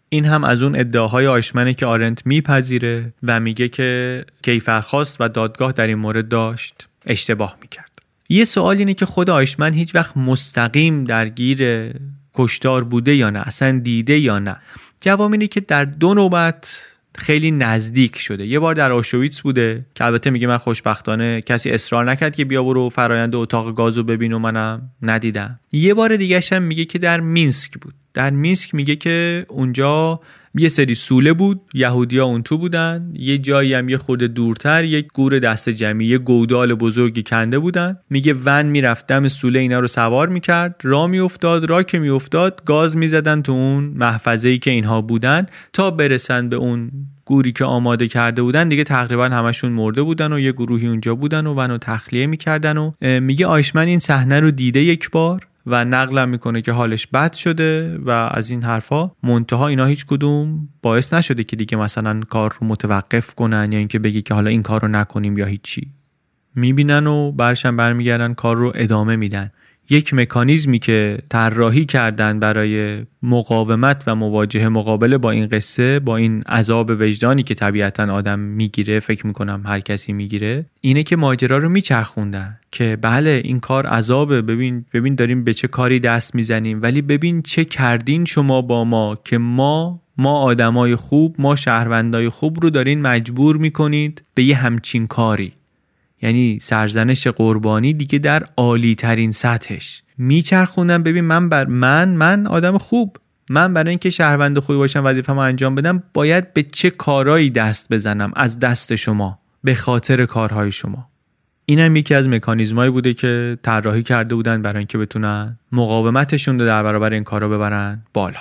این هم از اون ادعاهای آیشمنه که آرنت میپذیره و میگه که کیفرخواست و دادگاه در این مورد داشت اشتباه میکرد. یه سوال اینه که خود آیشمن هیچ وقت مستقیم درگیر کشتار بوده یا نه، اصلا دیده یا نه. جواب اینه که در دو نوبت خیلی نزدیک شده. یه بار در آشویتس بوده که البته میگه من خوشبختانه کسی اصرار نکرد که بیا برو فرآیند اتاق گازو ببین و منم ندیدم. یه بار دیگه هم میگه که در مینسک بود. در مینسک میگه که اونجا یه سری سوله بود، یهودی‌ها اون تو بودن، یه جایی هم یه خورده دورتر یک گور دست جمعی، یه گودال بزرگی کنده بودن. میگه ون میرفت دم سوله اینا رو سوار میکرد، راه میافتاد، راه که میافتاد گاز میزدن تو اون محفظه‌ای که اینها بودن تا برسن به اون گوری که آماده کرده بودن. دیگه تقریبا همشون مرده بودن و یه گروهی اونجا بودن و ونو تخلیه میکردن. و میگه آیشمن این صحنه رو دیده یک بار و نقلم میکنه که حالش بد شده و از این حرفا. منتها اینا هیچ کدوم باعث نشده که دیگه مثلا کار رو متوقف کنن یا اینکه بگی که حالا این کار رو نکنیم یا هیچی. میبینن و برشن برمیگردن کار رو ادامه میدن. یک مکانیزمی که طراحی کردن برای مقاومت و مواجهه مقابله با این قصه، با این عذاب وجدانی که طبیعتاً آدم میگیره، فکر میکنم هر کسی میگیره، اینه که ماجرا رو میچرخوندن که بله این کار عذابه، ببین ببین داریم به چه کاری دست میزنیم، ولی ببین چه کردین شما با ما که ما ما آدمای خوب، ما شهروندای خوب رو دارین مجبور میکنید به یه همچین کاری. یعنی سرزنش قربانی دیگه در عالی ترین سطحش. میچرخونم ببین من بر من من آدم خوب، من برای اینکه شهروند خوبی باشم وظیفه‌مو انجام بدم باید به چه کارهایی دست بزنم از دست شما به خاطر کارهای شما. اینم یکی از مکانیزمایی بوده که طراحی کرده بودن برای اینکه بتونن مقاومتشون رو در برابر این کارا ببرن بالا.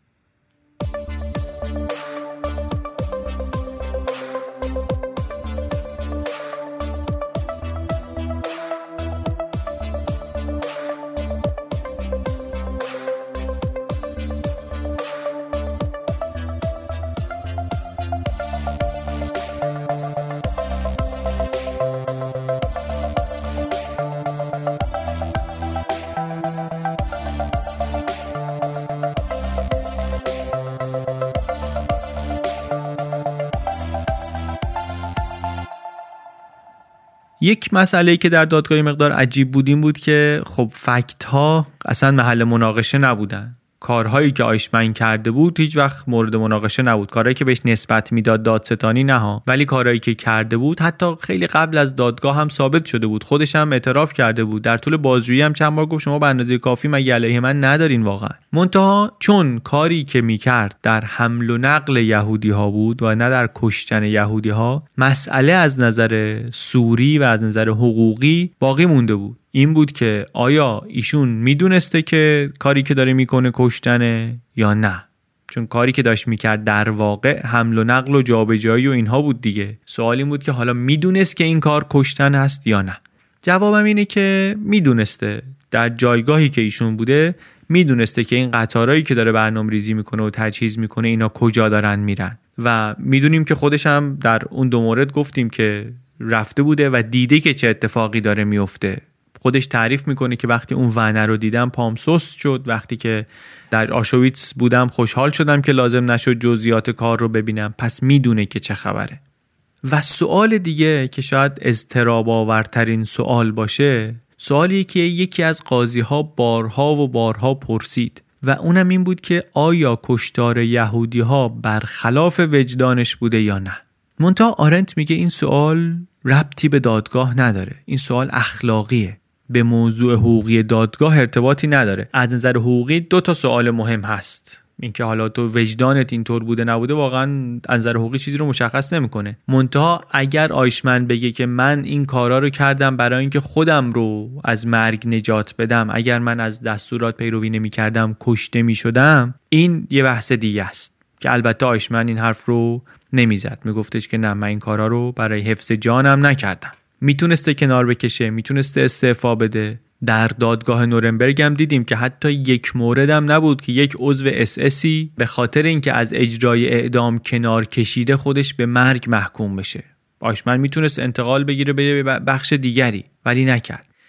یک مسئله‌ای که در دادگاه مقدار عجیب بود این بود که خب فکت ها اصلا محل مناقشه نبودن. کارهایی که آیشمن کرده بود هیچ وقت مورد مناقشه نبود. کارهایی که بهش نسبت میداد دادستانی نه ها، ولی کارهایی که کرده بود حتی خیلی قبل از دادگاه هم ثابت شده بود. خودش هم اعتراف کرده بود. در طول بازجویی هم چند بار گفت شما به اندازه کافی مگه علیه من ندارین واقعا. منتها چون کاری که میکرد در حمل و نقل یهودی ها بود و نه در کشتن یهودی ها، مسئله از نظر سوری و از نظر حقوقی باقی مونده بود. این بود که آیا ایشون میدونسته که کاری که داره میکنه کشتنه یا نه؟ چون کاری که داشت میکرد در واقع حمل و نقل و جابجایی و اینها بود دیگه. سوال این بود که حالا میدونست که این کار کشتن هست یا نه؟ جوابم اینه که میدونسته. در جایگاهی که ایشون بوده میدونسته که این قطارهایی که داره برنامه‌ریزی میکنه و تجهیز میکنه اینا کجا دارن میرن. و میدونیم که خودش هم در اون دو مورد گفتیم که رفته بوده و دیده که چه اتفاقی داره میفته. خودش تعریف میکنه که وقتی اون ونه رو دیدم پام سست شد، وقتی که در آشویتس بودم خوشحال شدم که لازم نشد جزئیات کار رو ببینم. پس میدونه که چه خبره. و سوال دیگه که شاید اضطراب آورترین سوال باشه، سوالی که یکی از قاضی ها بارها و بارها پرسید و اونم این بود که آیا کشتار یهودی ها برخلاف وجدانش بوده یا نه. منتها آرنت میگه این سوال ربطی به دادگاه نداره. این سوال اخلاقیه، به موضوع حقوقی دادگاه ارتباطی نداره. از نظر حقوقی دو تا سوال مهم هست. اینکه حالا تو وجدانت اینطور بوده نبوده واقعا از نظر حقوقی چیزی رو مشخص نمیکنه. منتها اگر آیشمن بگه که من این کارا رو کردم برای اینکه خودم رو از مرگ نجات بدم، اگر من از دستورات پیروی نمیکردم کشته میشدم، این یه بحث دیگه است که البته آیشمن این حرف رو نمیزد. میگفتش که نه، من این کارا رو برای حفظ جانم نکردم. میتونسته کنار بکشه، میتونسته استعفا بده. در دادگاه نورنبرگ هم دیدیم که حتی یک مورد هم نبود که یک عضو اس اسی به خاطر اینکه از اجرای اعدام کنار کشیده خودش به مرگ محکوم بشه. آیشمن میتونست انتقال بگیره به بخش دیگری ولی نکرد.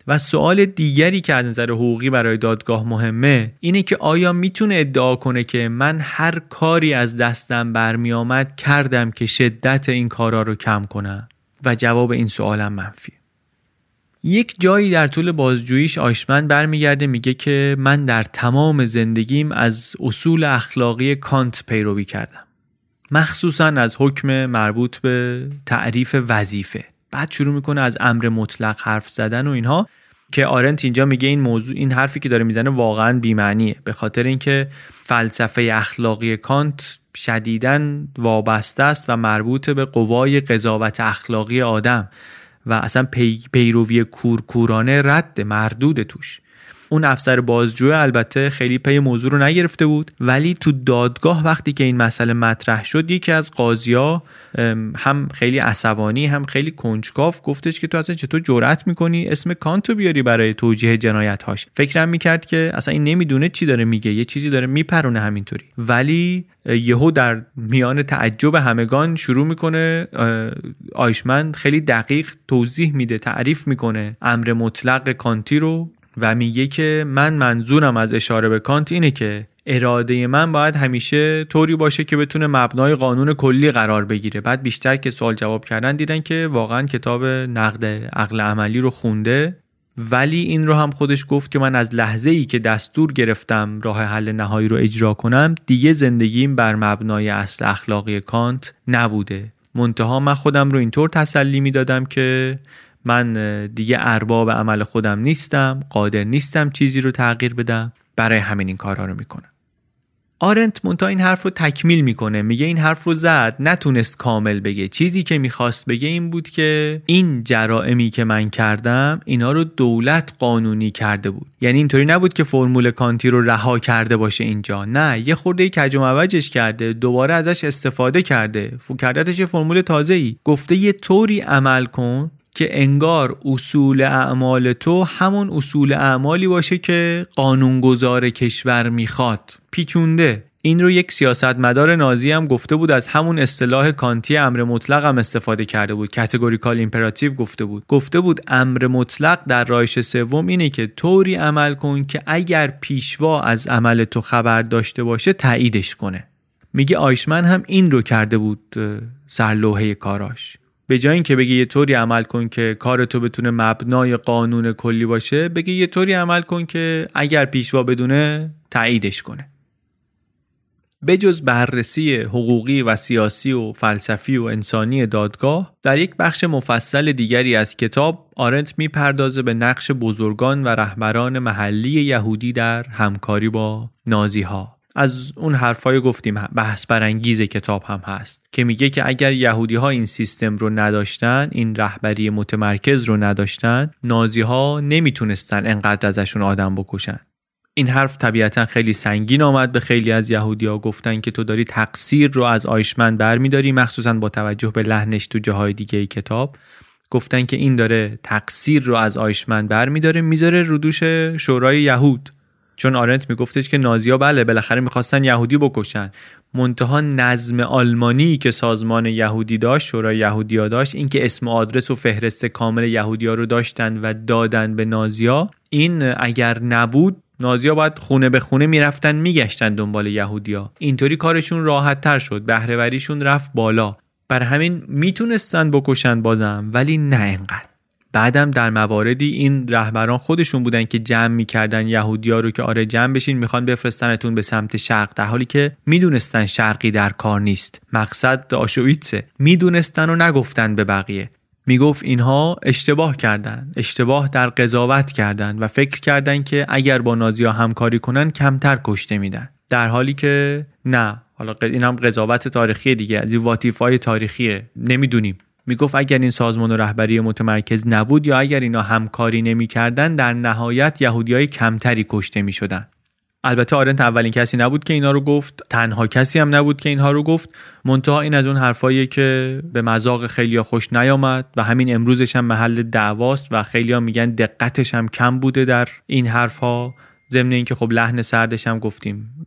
و سوال دیگری که از نظر حقوقی برای دادگاه مهمه اینه که آیا میتونه ادعا کنه که من هر کاری از دستم برمی آمد کردم که شدت این کارا رو کم کنم؟ و جواب این سوالم منفیه. یک جایی در طول بازجوییش آیشمن برمیگرده میگه که من در تمام زندگیم از اصول اخلاقی کانت پیروی کردم، مخصوصا از حکم مربوط به تعریف وظیفه. بعد شروع میکنه از امر مطلق حرف زدن و اینها که آرنت اینجا میگه این موضوع، این حرفی که داره میزنه واقعا بی‌معنیه، به خاطر اینکه فلسفه اخلاقی کانت شدیداً وابسته است و مربوط به قوای قضاوت اخلاقی آدم و اصلا پی، پیروی کورکورانه رد مردود توش. اون افسر بازجوی البته خیلی پی موضوع رو نگرفته بود، ولی تو دادگاه وقتی که این مسئله مطرح شد یکی از قاضیا هم خیلی عصبانی هم خیلی کنجکاو گفتش که تو اصلا چطور جرأت میکنی اسم کانتو بیاری برای توجیه جنایت‌هاش؟ فکرم میکرد که اصلا این نمیدونه چی داره میگه، یه چیزی داره میپرونه همینطوری. ولی یهو در میان تعجب همگان شروع میکنه آیشمن خیلی دقیق توضیح میده، تعریف میکنه امر مطلق کانتی رو و میگه که من منظورم از اشاره به کانت اینه که اراده من باید همیشه طوری باشه که بتونه مبنای قانون کلی قرار بگیره. بعد بیشتر که سوال جواب کردن دیدن که واقعا کتاب نقد عقل عملی رو خونده، ولی این رو هم خودش گفت که من از لحظه‌ای که دستور گرفتم راه حل نهایی رو اجرا کنم دیگه زندگیم بر مبنای اصل اخلاقی کانت نبوده. منتها من خودم رو اینطور تسلی میدادم که من دیگه ارباب عمل خودم نیستم، قادر نیستم چیزی رو تغییر بدم، برای همین این کارها رو میکنم. آرنت منتها این حرف رو تکمیل میکنه، میگه این حرف رو زد، نتونست کامل بگه. چیزی که میخواست بگه این بود که این جرائمی که من کردم اینا رو دولت قانونی کرده بود. یعنی اینطوری نبود که فرمول کانتی رو رها کرده باشه اینجا، نه، یه خورده کج و معوجش کرده، دوباره ازش استفاده کرده، فوکردتش یه فرمول تازه‌ای، گفته یه طوری عمل کن که انگار اصول اعمال تو همون اصول اعمالی باشه که قانونگذار کشور میخواد. پیچونده. این رو یک سیاستمدار نازی هم گفته بود، از همون اصطلاح کانتی امر مطلق هم استفاده کرده بود، کاتگوریکال ایمپراتیو گفته بود. گفته بود امر مطلق در رایش سوم اینه که طوری عمل کن که اگر پیشوا از عمل تو خبر داشته باشه تاییدش کنه. میگه آیشمن هم این رو کرده بود سرلوحه کاراش. به جای اینکه بگی یه طوری عمل کن که کار تو بتونه مبنای قانون کلی باشه، بگی یه طوری عمل کن که اگر پیشوا بدونه تاییدش کنه. بجز بررسی حقوقی و سیاسی و فلسفی و انسانی دادگاه، در یک بخش مفصل دیگری از کتاب آرنت میپردازه به نقش بزرگان و رهبران محلی یهودی در همکاری با نازی‌ها. از اون حرفای گفتیم بحث برانگیز کتاب هم هست که میگه که اگر یهودی ها این سیستم رو نداشتن، این رهبری متمرکز رو نداشتن، نازی ها نمیتونستن انقدر ازشون آدم بکشن. این حرف طبیعتا خیلی سنگین آمد به خیلی از یهودی ها، گفتن که تو داری تقصیر رو از آیشمن برمیداری، مخصوصا با توجه به لحنش تو جاهای دیگه ای کتاب. گفتن که این داره تقصیر رو از آیشمن برمیداره میذاره رو دوش شورای یهود، چون آرنت میگفتش که نازی‌ها بله بالاخره میخواستن یهودی بکشن، منتها نظم آلمانی که سازمان یهودی داشت، شورای یهودی‌ها داشت، این که اسم و آدرس و فهرست کامل یهودی‌ها رو داشتن و دادن به نازی‌ها، این اگر نبود نازی‌ها باید خونه به خونه میرفتن میگشتن دنبال یهودی‌ها. اینطوری کارشون راحت‌تر شد، بهره‌وریشون رفت بالا، بر همین میتونستن بکشن بازم، ولی نه اینقدر. بعدم در مواردی این رهبران خودشون بودن که جمع میکردن یهودی‌ها رو که آره جمع بشین میخوان بفرستنتون به سمت شرق، در حالی که میدونستن شرقی در کار نیست، مقصد آشویتسه. میدونستن و نگفتن به بقیه. میگفت اینها اشتباه کردن، اشتباه در قضاوت کردن و فکر کردن که اگر با نازی‌ها همکاری کنن کمتر کشته میدن، در حالی که نه. حالا این هم قضاوت تاریخی دیگه، از این واطیفای تاریخیه، نمیدونیم. میگفت اگر این سازمان و رهبری متمرکز نبود یا اگر اینا همکاری نمی‌کردن، در نهایت یهودیای کمتری کشته می‌شدن. البته آرنت اولین کسی نبود که اینا رو گفت، تنها کسی هم نبود که اینها رو گفت، منتها این از اون حرفاییه که به مذاق خیلیا خوش نیامد و همین امروزش هم محل دعواست و خیلیا میگن دقتش هم کم بوده در این حرفها، ضمن اینکه خب لحن سردش هم گفتیم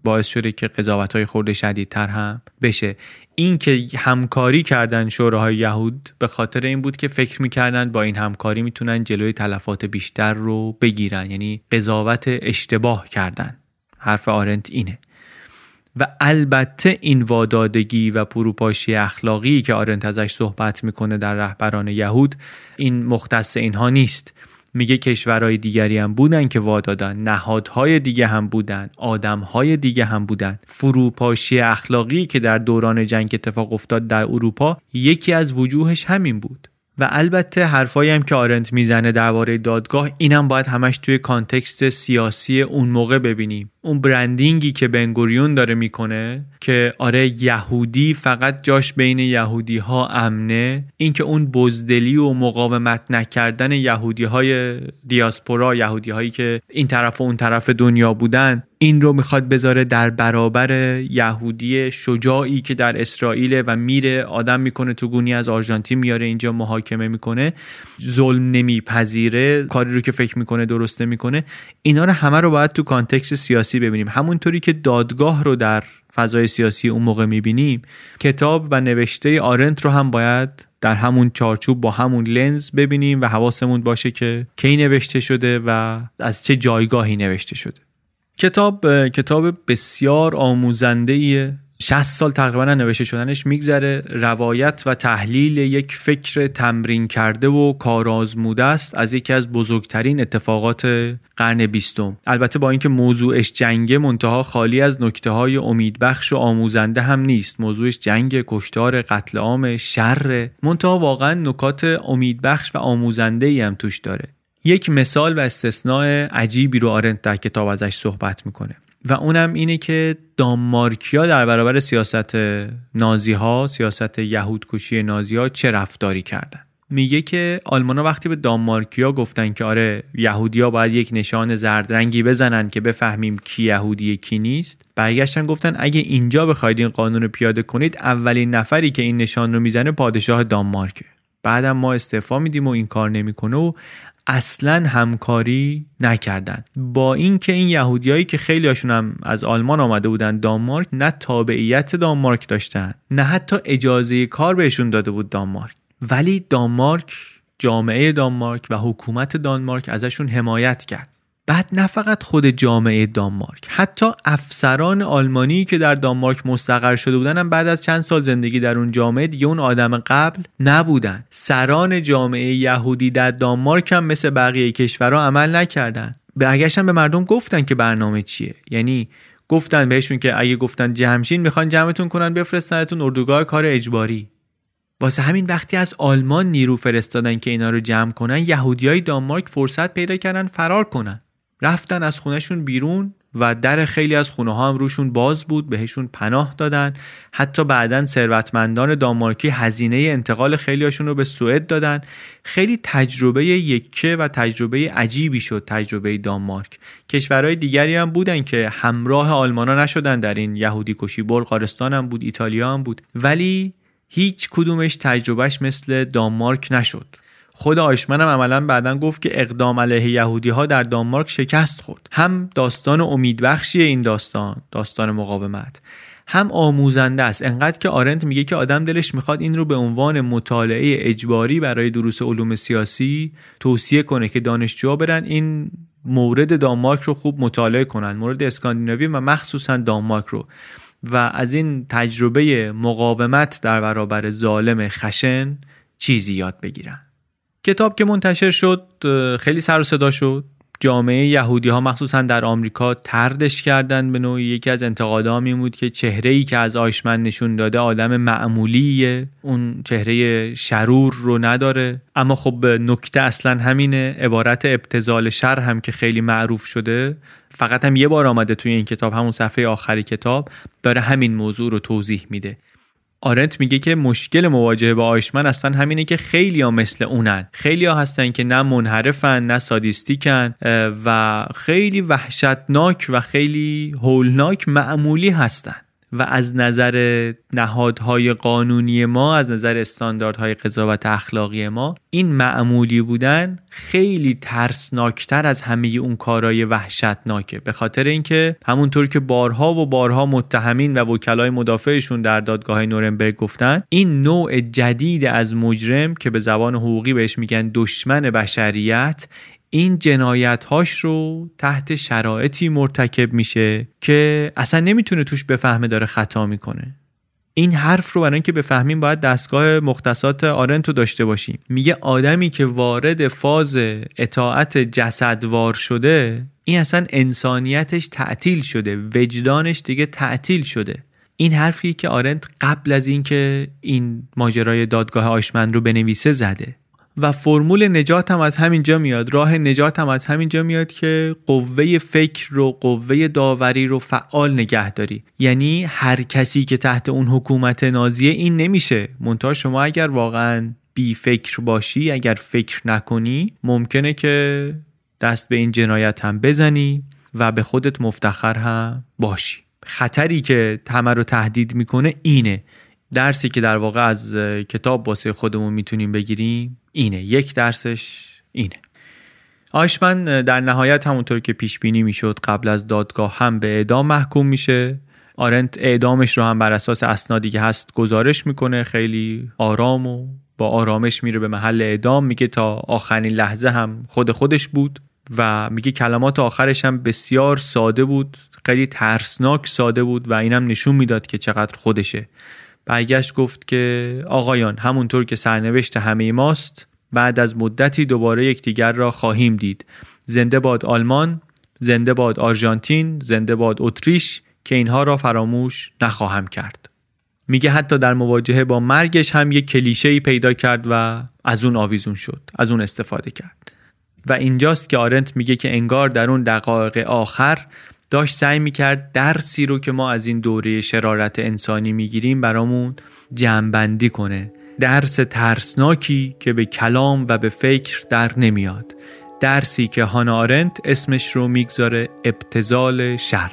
باعث شده که قضاوت‌های خورده شدیدتر هم بشه. این که همکاری کردن شوراهای یهود به خاطر این بود که فکر میکردن با این همکاری میتونن جلوی تلفات بیشتر رو بگیرن، یعنی قضاوت اشتباه کردن. حرف آرنت اینه. و البته این وادادگی و پروپاشی اخلاقی که آرنت ازش صحبت میکنه در رهبران یهود، این مختص اینها نیست. میگه کشورهای دیگری هم بودن که وادادن، نهادهای دیگه هم بودن، آدمهای دیگه هم بودن. فروپاشی اخلاقی که در دوران جنگ اتفاق افتاد در اروپا یکی از وجوهش همین بود. و البته حرفایی هم که آرنت میزنه درباره دادگاه، اینم باید همش توی کانتکست سیاسی اون موقع ببینیم. اون برندینگی که بنگوریون داره میکنه که آره یهودی فقط جاش بین یهودی ها امنه، این که اون بزدلی و مقاومت نکردن یهودی های دیاسپورا، یهودی هایی که این طرف و اون طرف دنیا بودن، این رو میخواد بذاره در برابر یهودی شجاعی که در اسرائیل و میره آدم میکنه تو گونی از آرژانتین میاره اینجا محاکمه میکنه، ظلم نمیپذیره، کاری رو که فکر میکنه درسته میکنه. اینا رو همه رو باید تو کانتکست سیاسی ببینیم. همونطوری که دادگاه رو در فضای سیاسی اون موقع میبینیم، کتاب و نوشته آرنت رو هم باید در همون چارچوب با همون لنز ببینیم و حواسمون باشه که کی نوشته شده و از چه جایگاهی نوشته شده. کتاب کتاب بسیار آموزنده‌ایه. شصت سال تقریبا نوشته شدنش میگذره. روایت و تحلیل یک فکر تمرین کرده و کارآزموده است از یکی از بزرگترین اتفاقات قرن بیستم. البته با اینکه موضوعش جنگ، منتها خالی از نکته‌های امیدبخش و آموزنده هم نیست. موضوعش جنگ، کشتار، قتل عام، شر، منتها واقعا نکات امیدبخش و آموزنده‌ای هم توش داره. یک مثال و استثناء عجیبی رو آرنت در کتاب ازش صحبت میکنه و اونم اینه که دانمارکیا در برابر سیاست نازی ها، سیاست یهود کشی نازی ها چه رفتاری کردن. میگه که آلمانا وقتی به دانمارکیا گفتن که آره یهودیا باید یک نشان زرد رنگی بزنن که بفهمیم کی یهودیه کی نیست، برگشتن گفتن اگه اینجا بخواید این قانون رو پیاده کنید، اولین نفری که این نشان رو میزنه پادشاه دانمارکه. بعدم ما استعفا میدیم و این کار نمیکنه و اصلا همکاری نکردن. با اینکه این یهودیایی که خیلی هاشون هم از آلمان آمده بودن دانمارک، نه تابعیت دانمارک داشتن، نه حتی اجازه کار بهشون داده بود دانمارک، ولی دانمارک، جامعه دانمارک و حکومت دانمارک ازشون حمایت کرد. بعد نه فقط خود جامعه دانمارک، حتی افسران آلمانی که در دانمارک مستقر شده بودن هم بعد از چند سال زندگی در اون جامعه دیگه اون آدم قبل نبودن. سران جامعه یهودی در دانمارک هم مثل بقیه کشورها عمل نکردن. برگشتن به مردم گفتن که برنامه چیه. یعنی گفتن بهشون که اگه گفتن جمعشین میخوان جمعتون کنن بفرستنتون اردوگاه کار اجباری. واسه همین وقتی از آلمان نیرو فرستادن که اینا رو جمع کنن، یهودیای دانمارک فرصت پیدا کردن فرار کنن. رفتن از خونهشون بیرون و در خیلی از خونه ها هم روشون باز بود، بهشون پناه دادن. حتی بعداً ثروتمندان دانمارکی هزینه انتقال خیلی هاشون رو به سوئد دادن. خیلی تجربه یکه و تجربه عجیبی شد تجربه دانمارک. کشورهای دیگری هم بودن که همراه آلمانا نشدن در این یهودی کشی. بلغارستان هم بود، ایتالیا هم بود، ولی هیچ کدومش تجربهش مثل دانمارک نشد. خود آیشمن هم عملاً بعداً گفت که اقدام علیه یهودی ها در دانمارک شکست خورد. هم داستان امیدبخشی این داستان، داستان مقاومت، هم آموزنده است. انقدر که آرنت میگه که آدم دلش میخواد این رو به عنوان مطالعه اجباری برای دروس علوم سیاسی توصیه کنه که دانشجوها برن این مورد دانمارک رو خوب مطالعه کنن، مورد اسکاندیناوی و مخصوصاً دانمارک رو، و از این تجربه مقاومت در برابر ظالم خشن چیزی یاد بگیرن. کتاب که منتشر شد خیلی سر و صدا شد. جامعه یهودی ها مخصوصا در آمریکا طردش کردن به نوعی. یکی از انتقادام این بود که چهره‌ای که از آیشمن نشون داده آدم معمولیه، اون چهره شرور رو نداره. اما خب نکته اصلا همینه. عبارت ابتذال شر هم که خیلی معروف شده فقط هم یه بار آمده توی این کتاب، همون صفحه آخری کتاب داره همین موضوع رو توضیح میده. آرنت میگه که مشکل مواجهه با آیشمن اصلا همینه که خیلی ها مثل اونن. خیلی ها هستن که نه منحرفن نه سادیستیکن و خیلی وحشتناک و خیلی هولناک معمولی هستن، و از نظر نهادهای قانونی ما، از نظر استانداردهای قضاوت اخلاقی ما، این معمولی بودن خیلی ترسناکتر از همه اون کارهای وحشتناکه. به خاطر اینکه همونطور که بارها و بارها متهمین و وکلای مدافعشون در دادگاه نورنبرگ گفتن، این نوع جدید از مجرم که به زبان حقوقی بهش میگن دشمن بشریت، این جنایت‌هاش رو تحت شرایطی مرتکب میشه که اصلا نمیتونه توش بفهمه داره خطا میکنه. این حرف رو برای اینکه بفهمیم باید دستگاه مختصات آرنت رو داشته باشیم. میگه آدمی که وارد فاز اطاعت جسدوار شده، این اصلا انسانیتش تعطیل شده، وجدانش دیگه تعطیل شده. این حرفی که آرنت قبل از اینکه این ماجرای دادگاه آیشمن رو بنویسه زده. و فرمول نجات هم از همینجا میاد، راه نجات هم از همینجا میاد که قوه فکر رو، قوه داوری رو فعال نگه داری. یعنی هر کسی که تحت اون حکومت نازیه این نمیشه. منتها شما اگر واقعا بی فکر باشی، اگر فکر نکنی، ممکنه که دست به این جنایت هم بزنی و به خودت مفتخر هم باشی. خطری که همه رو تهدید میکنه اینه. درسی که در واقع از کتاب واسه خودمون میتونیم بگیریم اینه. یک درسش اینه. آیشمن در نهایت همونطور که پیش بینی میشد قبل از دادگاه هم به اعدام محکوم میشه. آرنت اعدامش رو هم بر اساس اسنادی که هست گزارش میکنه، خیلی آرام و با آرامش میره به محل اعدام. میگه تا آخرین لحظه هم خود خودش بود و میگه کلمات آخرش هم بسیار ساده بود، خیلی ترسناک ساده بود و اینم نشون میداد که چقدر خودشه. برگشت گفت که آقایان، همونطور که سرنوشت همه ماست، بعد از مدتی دوباره یکدیگر را خواهیم دید. زنده باد آلمان، زنده باد آرژانتین، زنده باد اتریش، که اینها را فراموش نخواهم کرد. میگه حتی در مواجهه با مرگش هم یک کلیشه‌ای پیدا کرد و از اون آویزون شد، از اون استفاده کرد. و اینجاست که آرنت میگه که انگار در اون دقایق آخر داشت سعی میکرد درسی رو که ما از این دوره شرارت انسانی میگیریم برامون جمع‌بندی کنه. درس ترسناکی که به کلام و به فکر در نمیاد. درسی که هانا آرنت اسمش رو میگذاره ابتذال شر.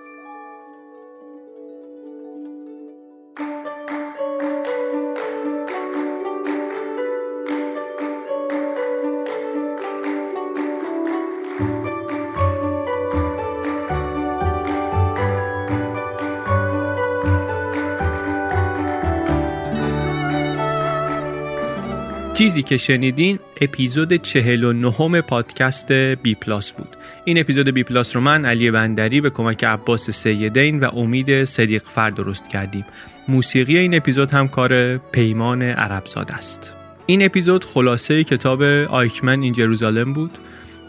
چیزی که شنیدین اپیزود چهل و نهم پادکست بی پلاس بود. این اپیزود بی پلاس رو من علی بندری به کمک عباس سیدین و امید صدیق فر درست کردیم. موسیقی این اپیزود هم کار پیمان عربزاده است. این اپیزود خلاصه کتاب آیکمن این جروزالم بود،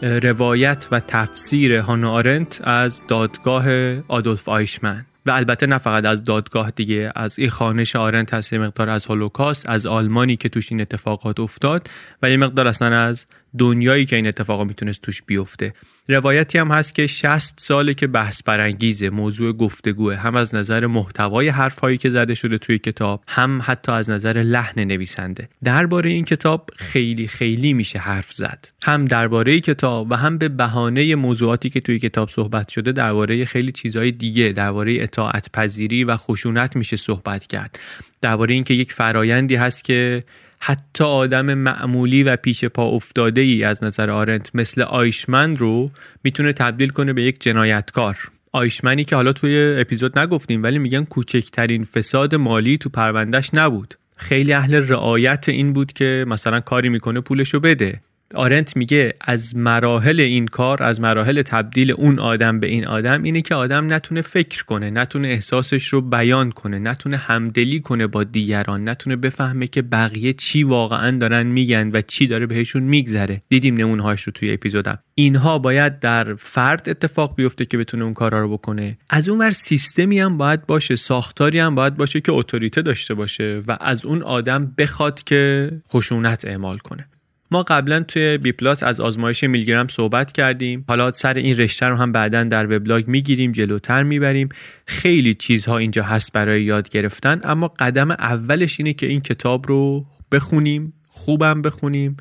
روایت و تفسیر هانا آرنت از دادگاه آدولف آیشمن و البته نه فقط از دادگاه دیگه، از این خوانش آرنت هست، یه مقدار از هولوکاست، از آلمانی که توش این اتفاقات افتاد و یه مقدار اصلا از دنیایی که این اتفاقا میتونست توش بیفته. روایتی هم هست که شصت ساله که بحث برانگیزه، موضوع گفتگوه، هم از نظر محتوای حرفایی که زده شده توی کتاب، هم حتی از نظر لحن نویسنده. درباره این کتاب خیلی خیلی میشه حرف زد، هم درباره کتاب و هم به بهانه موضوعاتی که توی کتاب صحبت شده درباره خیلی چیزهای دیگه، درباره اطاعت پذیری و خشونت میشه صحبت کرد، درباره اینکه یک فرایندی هست که حتی آدم معمولی و پیش پا افتاده ای از نظر آرنت مثل آیشمن رو میتونه تبدیل کنه به یک جنایتکار. آیشمنی که حالا توی اپیزود نگفتیم ولی میگن کوچکترین فساد مالی تو پروندهش نبود، خیلی اهل رعایت این بود که مثلا کاری میکنه پولشو بده. آرنت میگه از مراحل این کار، از مراحل تبدیل اون آدم به این آدم اینه که آدم نتونه فکر کنه، نتونه احساسش رو بیان کنه، نتونه همدلی کنه با دیگران، نتونه بفهمه که بقیه چی واقعا دارن میگن و چی داره بهشون میگذره. دیدیم نمونه‌هاش رو توی اپیزودم. اینها باید در فرد اتفاق بیفته که بتونه اون کارا رو بکنه. از اون ور سیستمی هم باید باشه، ساختاری هم باید باشه که اتوریته داشته باشه و از اون آدم بخواد که خشونت اعمال کنه. ما قبلا توی بی پلاس از آزمایش میلگرام صحبت کردیم، حالا سر این رشته رو هم بعداً در وبلاگ میگیریم، جلوتر میبریم. خیلی چیزها اینجا هست برای یاد گرفتن، اما قدم اولش اینه که این کتاب رو بخونیم، خوبم بخونیم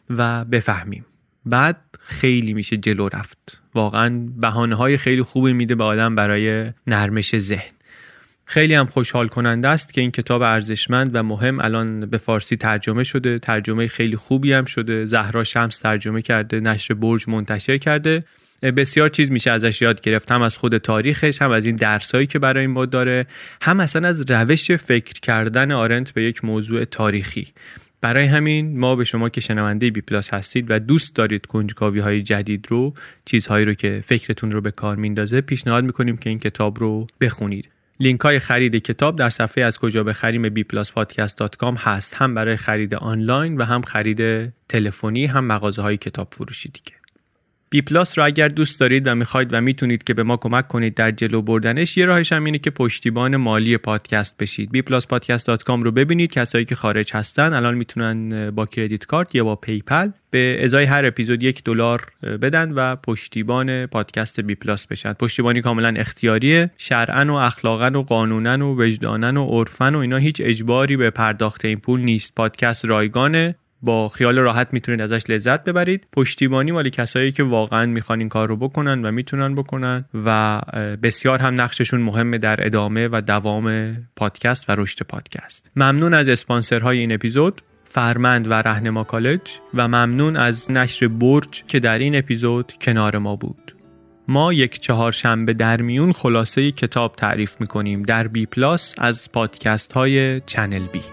و بفهمیم. بعد خیلی میشه جلو رفت. واقعاً بهانه‌های خیلی خوبی میده به آدم برای نرمش ذهن. خیلی هم خوشحال کننده است که این کتاب ارزشمند و مهم الان به فارسی ترجمه شده. ترجمه خیلی خوبی هم شده. زهرا شمس ترجمه کرده، نشر برج منتشر کرده. بسیار چیز میشه ازش یاد گرفت، هم از خود تاریخش، هم از این درسایی که برای ما داره، هم اصلا از روش فکر کردن آرنت به یک موضوع تاریخی. برای همین ما به شما که شنونده بی پلاس هستید و دوست دارید کنجکاوی‌های جدید رو، چیزهایی رو که فکرتون رو به کار میندازه، پیشنهاد میکنیم که این کتاب رو بخونید. لینک های خرید کتاب در صفحه از کجا بخریم بی پلاس پادکست دات کام هست، هم برای خرید آنلاین و هم خرید تلفنی، هم مغازه های کتاب فروشی دیگه. بی پلاس رو اگر دوست دارید و میخواید و میتونید که به ما کمک کنید در جلو بردنش، یه راهش هم اینه که پشتیبان مالی پادکست بشید. بی پلاس پادکست دات کام رو ببینید. کسایی که خارج هستن الان میتونن با کردیت کارت یا با پیپل به ازای هر اپیزود یک دلار بدن و پشتیبان پادکست بی پلاس بشن. پشتیبانی کاملا اختیاریه. شرعاً و اخلاقاً و قانوناً و وجداناً و عرفاً و اینا هیچ اجباری به پرداخت این پول نیست. پادکست رایگانه. با خیال راحت میتونید ازش لذت ببرید. پشتیبانی مال کسایی که واقعا میخوان این کار رو بکنن و میتونن بکنن و بسیار هم نقششون مهمه در ادامه و دوام پادکست و رشد پادکست. ممنون از اسپانسرهای این اپیزود، فرمند و رهنما کالج، و ممنون از نشر برج که در این اپیزود کنار ما بود. ما یک چهارشنبه در میون خلاصه کتاب تعریف میکنیم در بی پلاس از پادکست های چنل بی.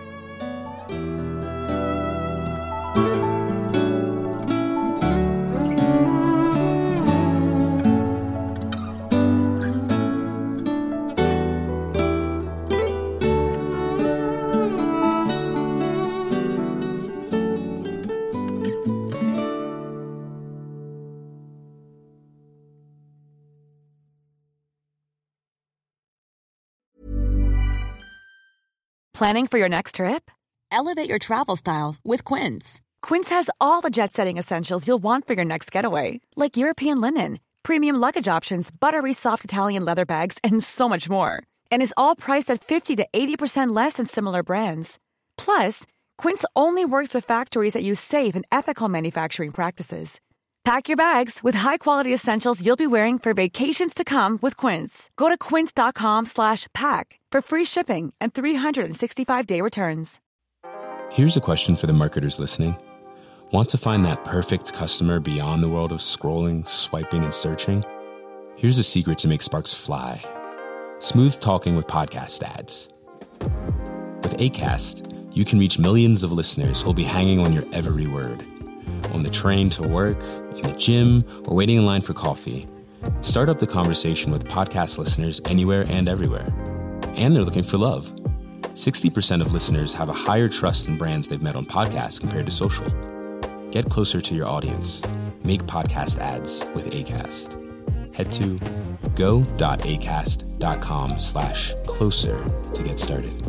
Planning for your next trip? Elevate your travel style with Quince. Quince has all the jet-setting essentials you'll want for your next getaway, like European linen, premium luggage options, buttery soft Italian leather bags, and so much more. And is all priced at fifty to eighty percent less than similar brands. Plus, Quince only works with factories that use safe and ethical manufacturing practices. Pack your bags with high-quality essentials you'll be wearing for vacations to come with Quince. Go to quince.com slash pack for free shipping and three sixty-five day returns. Here's a question for the marketers listening. Want to find that perfect customer beyond the world of scrolling, swiping, and searching? Here's a secret to make sparks fly. Smooth talking with podcast ads. With Acast, you can reach millions of listeners who'll be hanging on your every word. On the train to work, in the gym, or waiting in line for coffee. Start up the conversation with podcast listeners anywhere and everywhere. And they're looking for love. sixty percent of listeners have a higher trust in brands they've met on podcasts compared to social. Get closer to your audience. Make podcast ads with Acast. Head to go.acast.com slash closer to get started.